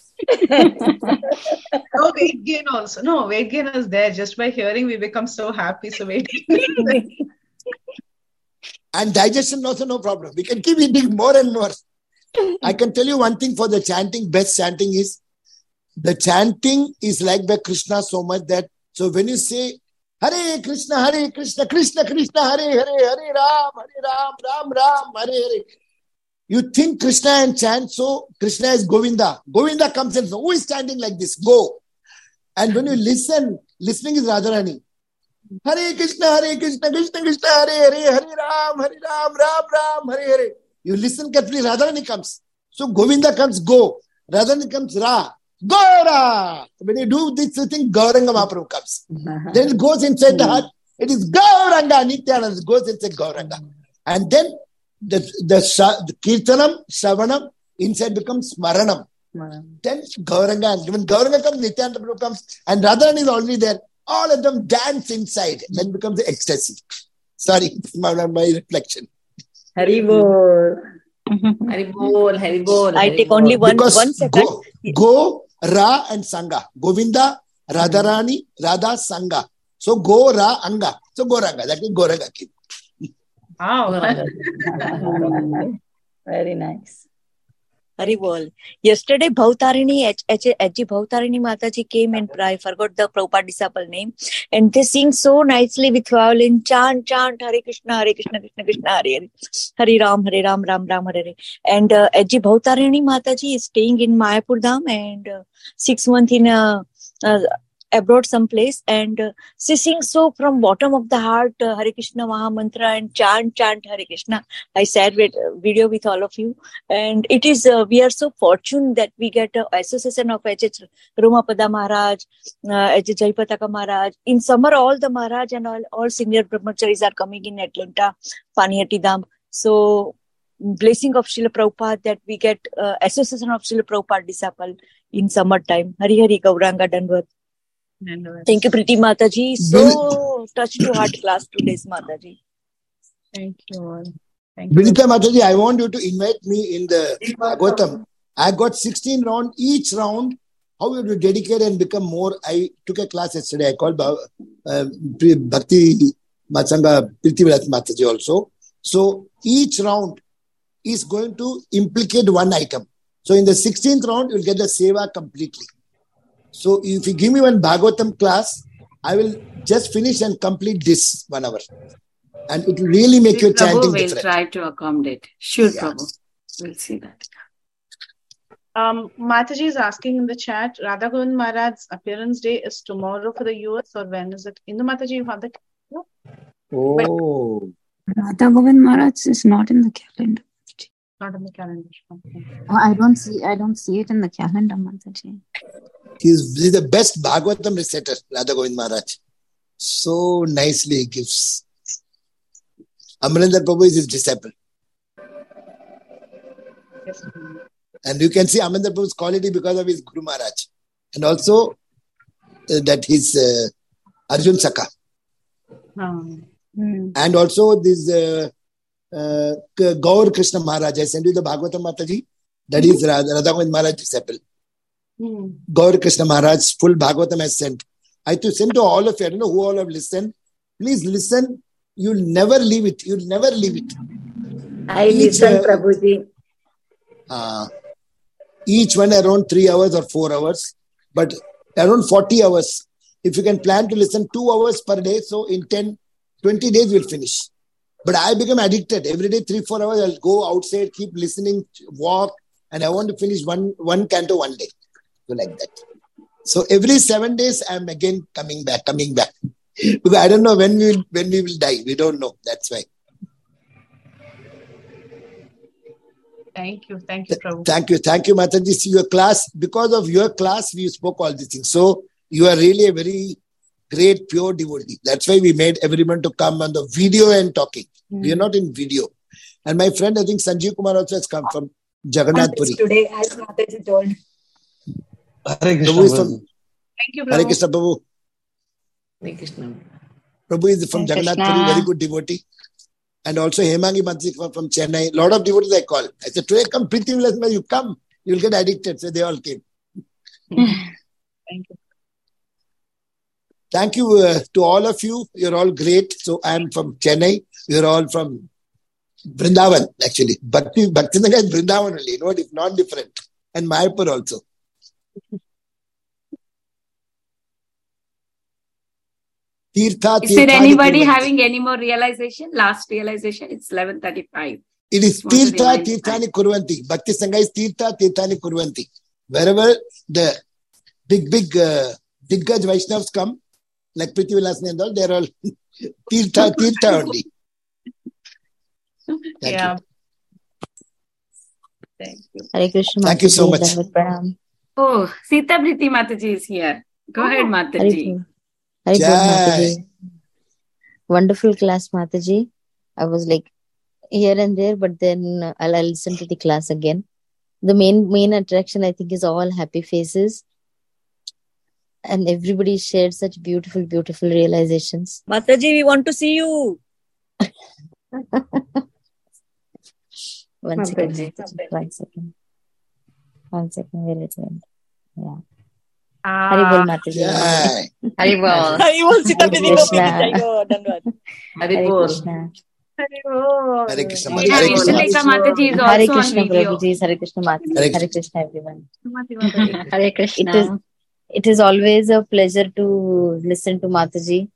No weight gain also. No, weight gain is there. Just by hearing, we become so happy. So weight gain. And digestion also no problem. We can keep eating more and more. I can tell you one thing for the chanting, best chanting is, the chanting is like by Krishna so much that, so when you say, Hare Krishna, Hare Krishna, Krishna Krishna, Hare Hare, Hare Ram, Hare Ram, Ram Ram, Hare Hare. You think Krishna and chant, so Krishna is Govinda. Govinda comes and says, who is chanting like this? Go. And when you listen, listening is Radharani. Hare Krishna, Hare Krishna, Krishna Krishna, Hare Hare, Hare Ram, Hare Ram, Ram Ram, Hare Hare. You listen carefully, Radharani comes. So Govinda comes, go. Radharani comes, Ra. Gaura! When you do this thing, Gauranga Mahaprabhu comes. Then it goes inside the heart. It is Gauranga, Nityananda. It goes inside Gauranga. And then the, the, the Kirtanam, Shravanam, inside becomes Smaranam. Then Gauranga, when Gauranga comes, Nityananda Prabhu comes, and Radharani is already there. All of them dance inside. Then becomes the ecstasy. Sorry, it's my, my reflection. Haribol. Haribol, Haribol. I take only one, because one second. Go, go, Ra and Sangha. Govinda, Radharani, Radha, Sangha. So go, Ra, Anga. So Goranga. That is Goranga. Wow. Very nice. Haribol. Yesterday, Bhavtarini, H G Bhavtarini Mataji came and I forgot the Prabhupada disciple name. And they sing so nicely with violin. Chant, chant, Hare Krishna, Hare Krishna, Krishna Krishna, Hare Hare. Hare Ram, Hare Ram, Ram Ram, Hare Hare. And uh, H G Bhavtarini Mataji is staying in Mayapur Dham and uh, six months in uh, uh, abroad someplace, and uh, she sings so from bottom of the heart, uh, Hare Krishna Maha Mantra, and chant, chant Hare Krishna. I shared with, uh, video with all of you, and it is, uh, we are so fortunate that we get uh, association of H H Romapada Maharaj, uh, H H Jaipataka Maharaj. In summer, all the Maharaj and all, all senior brahmacharis are coming in Atlanta, Panihati Dham. So, blessing of Srila Prabhupada that we get uh, association of Srila Prabhupada disciple in summer time. Hari Hari Gauranga Danvat. Thank you, Priti Mataji. So touch to heart class today's Mataji. Thank you all. Thank you. Vinita Mataji, I want you to invite me in the Bhagavatam. I got sixteen rounds. Each round, how you to dedicate and become more. I took a class yesterday. I called uh, Bhakti Matsanga Priti Mataji also. So each round is going to implicate one item. So in the sixteenth round, you'll get the seva completely. So if you give me one Bhagavatam class, I will just finish and complete this one hour. And it will really make your chanting will different. Try to accommodate. Sure, yeah. Prabhu. We'll see that. Um, Mataji is asking in the chat, Radha Govind Maharaj's appearance day is tomorrow for the U S or when is it? Indu Mataji, you have the calendar? Oh. Radha Govind Maharaj is not in the calendar. Not in the calendar. Okay. Oh, I don't see I don't see it in the calendar, Mataji. He's, he's the best Bhagavatam reciter, Radha Govind Maharaj. So nicely he gives. Amarendra Prabhu is his disciple. Yes. And you can see Amarendra Prabhu's quality because of his Guru Maharaj. And also uh, that his uh, Arjun Saka. Oh. Mm. And also this uh, uh, Gaur Krishna Maharaj. I sent you the Bhagavatam Mataji. That mm-hmm. is Radha, Radha Govind Maharaj disciple. Mm. Gaur Krishna Maharaj full Bhagavatam has sent. I to send to all of you. I don't know who all have listened. Please listen. You'll never leave it. You'll never leave it. I each, listen, uh, Prabhuji. Uh, each one around three hours or four hours. But around forty hours. If you can plan to listen two hours per day, so in ten, twenty days we'll finish. But I become addicted. Every day, three, four hours, I'll go outside, keep listening, walk, and I want to finish one, one canto one day. So like that. So every seven days, I'm again coming back, coming back. Because I don't know when we will, when we will die. We don't know. That's why. Thank you. Thank you, Prabhu. Thank you. Thank you, Mataji. See your class. Because of your class, we spoke all these things. So you are really a very great, pure devotee. That's why we made everyone to come on the video and talking. Mm. We are not in video. And my friend, I think Sanjeev Kumar also has come from Jagannath Puri. Today, as Mataji told. Hare Krishna. Prabhu is from, Thank you, Hare Prabhu. Krishna, Prabhu. Hare Krishna. Prabhu is from Hare Jagannath Krishna. Puri, very good devotee. And also Hemangi Mataji from, from Chennai. A lot of devotees I call. I said, today come, Preeti Vilas, you come. You'll get addicted. So they all came. Thank you. Thank you uh, to all of you. You're all great. So I'm from Chennai. You're all from Vrindavan, actually. Bhakti, Bhakti Sangha is Vrindavan only, no, if not different. And Mayapur also. Tirtha, Is there Tirthani anybody Kurvanti. having any more realization? Last realization, it's eleven thirty-five. It is Want to Tirtha, remind- Tirthani Kurvanti. Bhakti Sangha is Tirtha, Tirthani Kurvanti. Wherever the big, big uh, Diggaj Vaishnavas come, like Preeti Vilasni and all, they're all Tirtha, Tirtha only. Thank Yeah. you. Thank you. Hare Krishna. Thank you so Mataji, much. Dandavat Pranam. Oh, Sita Priti Mataji is here. Go ahead, Hare Mataji. Bol. Hare Bol, Jai. Mataji. Wonderful class, Mataji. I was like here and there, but then uh, I'll, I'll listen to the class again. The main main attraction, I think, is all happy faces, and everybody shared such beautiful, beautiful realizations. Mataji, we want to see you. One second, Mataji. Mataji. One second. One second. Where it went? Yeah. Ah, Hare Bol, Mataji. Jai. Hare Bol. Hari Bol, Sita Hare Priti Gopi. Krishna. Jai Ho, Dandavad. Hare Hare Bol. Krishna. Hare Bol. Hare Krishna, Yeah, Mataji. Hare Krishna, Ishtaleka Mataji. Mataji is Hare also on Krishna, video. Prabhuji. Hare Krishna, Mataji. Hare Hare Krishna. Krishna, everyone. Sumati Mataji. Hare It Krishna. is it is always a pleasure to listen to Mataji.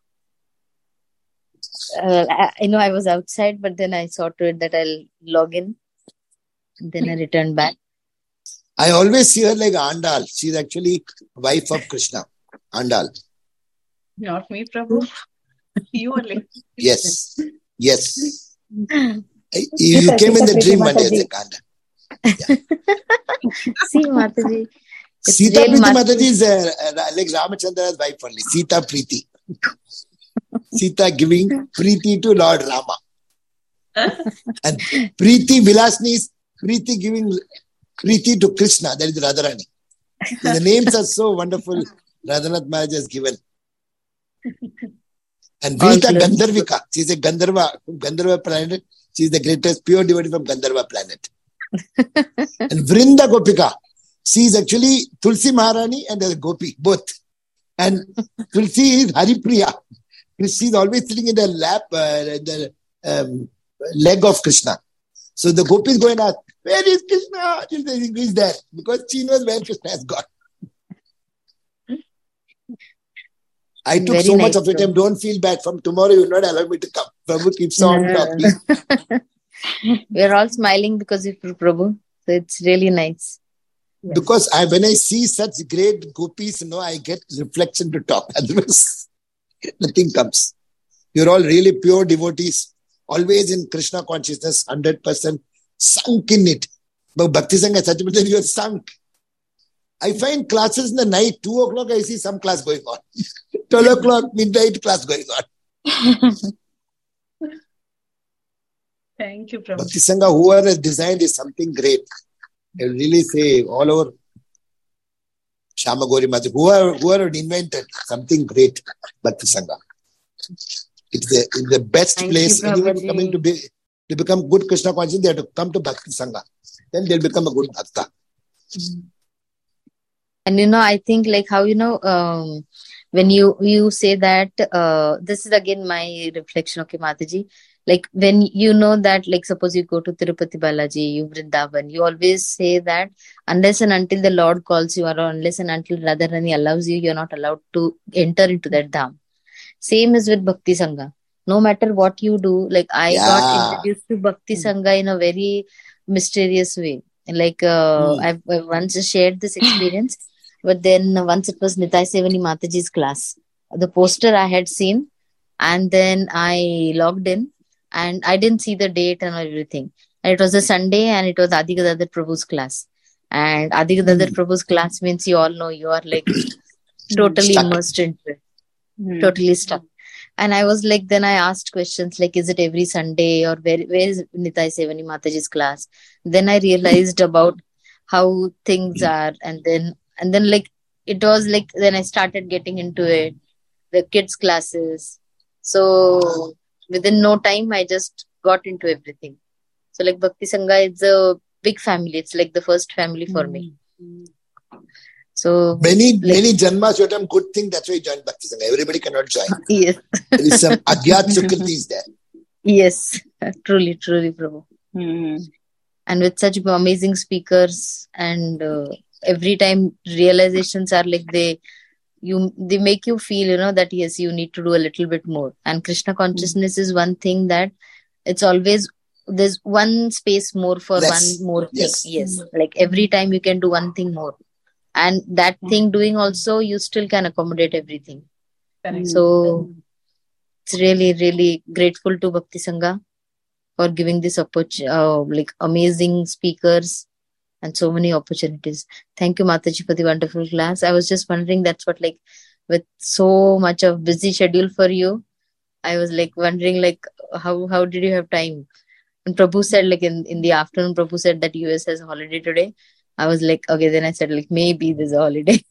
Uh, I, I know I was outside, but then I saw to it that I'll log in. Then I returned back. I always see her like Andal. She's actually wife of Krishna. Andal. Not me, Prabhu. You only. Yes. Yes. I- You, you came in the dream one day as a Andal. See, Mataji. It's Sita real Priti Mataji. Mataji is uh, uh, like Ramachandra's wife only. Sita Priti. Sita giving Priti to Lord Rama. And Priti Vilasni is Priti giving Priti to Krishna. That is Radharani. So the names are so wonderful. Radhanath Maharaj has given. And All Vinita glory. Gandharvika. She is a Gandharva from Gandharva planet. She is the greatest pure devotee from Gandharva planet. And Vrinda Gopika. She is actually Tulsi Maharani and a Gopi, both. And Tulsi is Haripriya. She is always sitting in the lap, uh, the um, leg of Krishna. So the Gopis go and ask, where is Krishna? She says, he is there. Because she knows where Krishna has gone. I took Very so much nice, of your time. Don't feel bad. From tomorrow, you will not allow me to come. Prabhu keeps on No. talking. We're all smiling because of Prabhu. So it's really nice. Because I, when I see such great gopis, you know, I get reflection to talk. Otherwise, nothing comes. You're all really pure devotees, always in Krishna consciousness, one hundred percent sunk in it. But Bhakti Sangha, such a you're sunk. I find classes in the night, two o'clock, I see some class going on. twelve o'clock, midnight class going on. Thank you, Prabhu. Bhakti Sangha, whoever has designed is something great. I will really say all over Shama Gauri Mataji, whoever, whoever invented something great, Bhakti Sangha. It's the, it's the best Thank place. you, Anyone Prabhuji. coming to be to become good Krishna conscious, they have to come to Bhakti Sangha. Then they'll become a good Bhakta. And you know, I think like how, you know, um, when you, you say that, uh, this is again my reflection, okay, Mataji. Like when you know that, like suppose you go to Tirupati Balaji, you Vrindavan, you always say that unless and until the Lord calls you or unless and until Radharani allows you, you're not allowed to enter into that dham. Same is with Bhakti Sangha. No matter what you do, like I Yeah. got introduced to Bhakti Sangha in a very mysterious way. Like uh, Hmm. I've, I've once shared this experience, but then once it was Nitai Sevani Mataji's class. The poster I had seen, and then I logged in, and I didn't see the date and everything. And it was a Sunday, and it was Adi Gadadhar Prabhu's class. And Adi Gadadhar Hmm. Prabhu's class means you all know you are like totally Stuck. immersed into it, totally stuck. And I was like, then I asked questions like, is it every Sunday, or where, where is Nitai Sevani Mataji's class? Then I realized about how things are. And then, and then like, it was like, then I started getting into it, the kids' classes. So within no time, I just got into everything. So like Bhakti Sangha is a big family. It's like the first family for me. So many, like, many janmas, you have done good thing. That's why you joined Bhakti Sangha. Everybody cannot join. Yes. There is some Agyat Sukriti there. Yes. Truly, truly, Prabhu. Mm. And with such amazing speakers, and uh, every time realizations are like they, you, they make you feel, you know, that yes, you need to do a little bit more. And Krishna consciousness mm. is one thing that it's always, there's one space more for Less. one more thing. Yes. Yes. Like every time you can do one thing more. And that thing doing also, you still can accommodate everything. Correct. So it's really, really grateful to Bhakti Sangha for giving this opportunity, uh, like amazing speakers and so many opportunities. Thank you, Mataji, for the wonderful class. I was just wondering, that's what, like, with so much of busy schedule for you, I was like wondering, like, how how did you have time? And Prabhu said, like, in, in the afternoon, Prabhu said that U S has a holiday today. I was like, okay, then I said, like, maybe there's a holiday.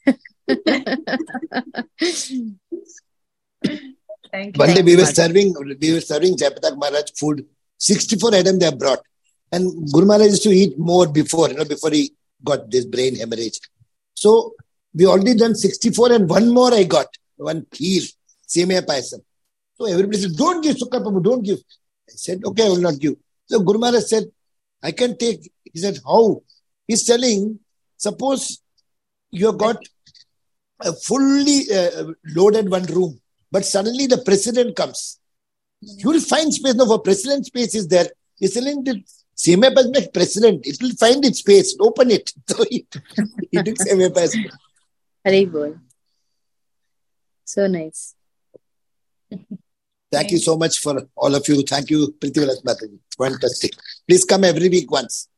Thank you. One day Thanks, we were Mataji. serving, we were serving Jayapatak Maharaj food. sixty-four items they have brought. And Guru Maharaj used to eat more before, you know, before he got this brain hemorrhage. So we already done sixty-four, and one more I got. One kheer, Semaya Payasam. So everybody said, don't give Sukha Prabhu, don't give. I said, okay, I will not give. So Guru Maharaj said, I can take. He said, how? He's telling, suppose you have got a fully uh, loaded one room, but suddenly the president comes. You will find space. No, for president space is there. He's telling the Semaya Payasam president. It will find its space. Open it. So he, he took Semaya Payasam. Hari bol. So nice. Thank you so much for all of you. Thank you, Preeti Vilas Mataji. Fantastic. Please come every week once.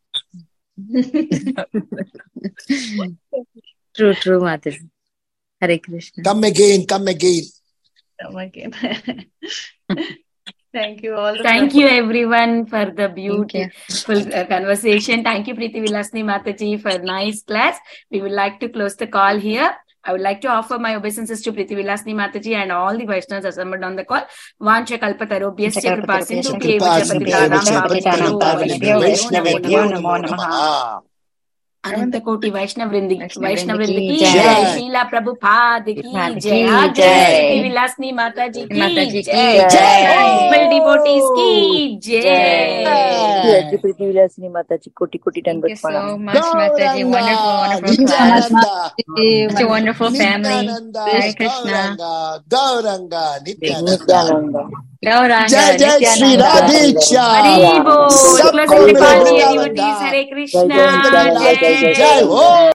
True, true, Mataji. Hare Krishna. Come again, come again. Come again. Thank you all. Thank you everyone for the beautiful uh, conversation. Thank you Preeti Vilasni Mataji for a nice class. We would like to close the call here. I would like to offer my obeisances to Preeti Vilasni Mataji and all the Vaishnavas assembled on the call. Vancha kalpatarobhyasya kripa sindhu bhavacha patitanam pavanebhyo अनंत कोटि वैष्णव वृंद वैष्णव वृंद की जय शीला प्रभुपाद की जय जय विलासनी माता जी की जय जय डिवोटीज की जय प्रीति विलासनी माता जी कोटि कोटि दंडवत प्रणाम. So much, Mataji. Wonderful, wonderful class. Such a wonderful family. Hare Krishna. Gauranga, Nityananda. Gauranga, Jai Jai Shri Radhesha. Hari Bol. Sabko Closing the call, Gauranga. dear devotees. Hare Krishna. Jai Jai Jai Jai Jai. Jai Ho.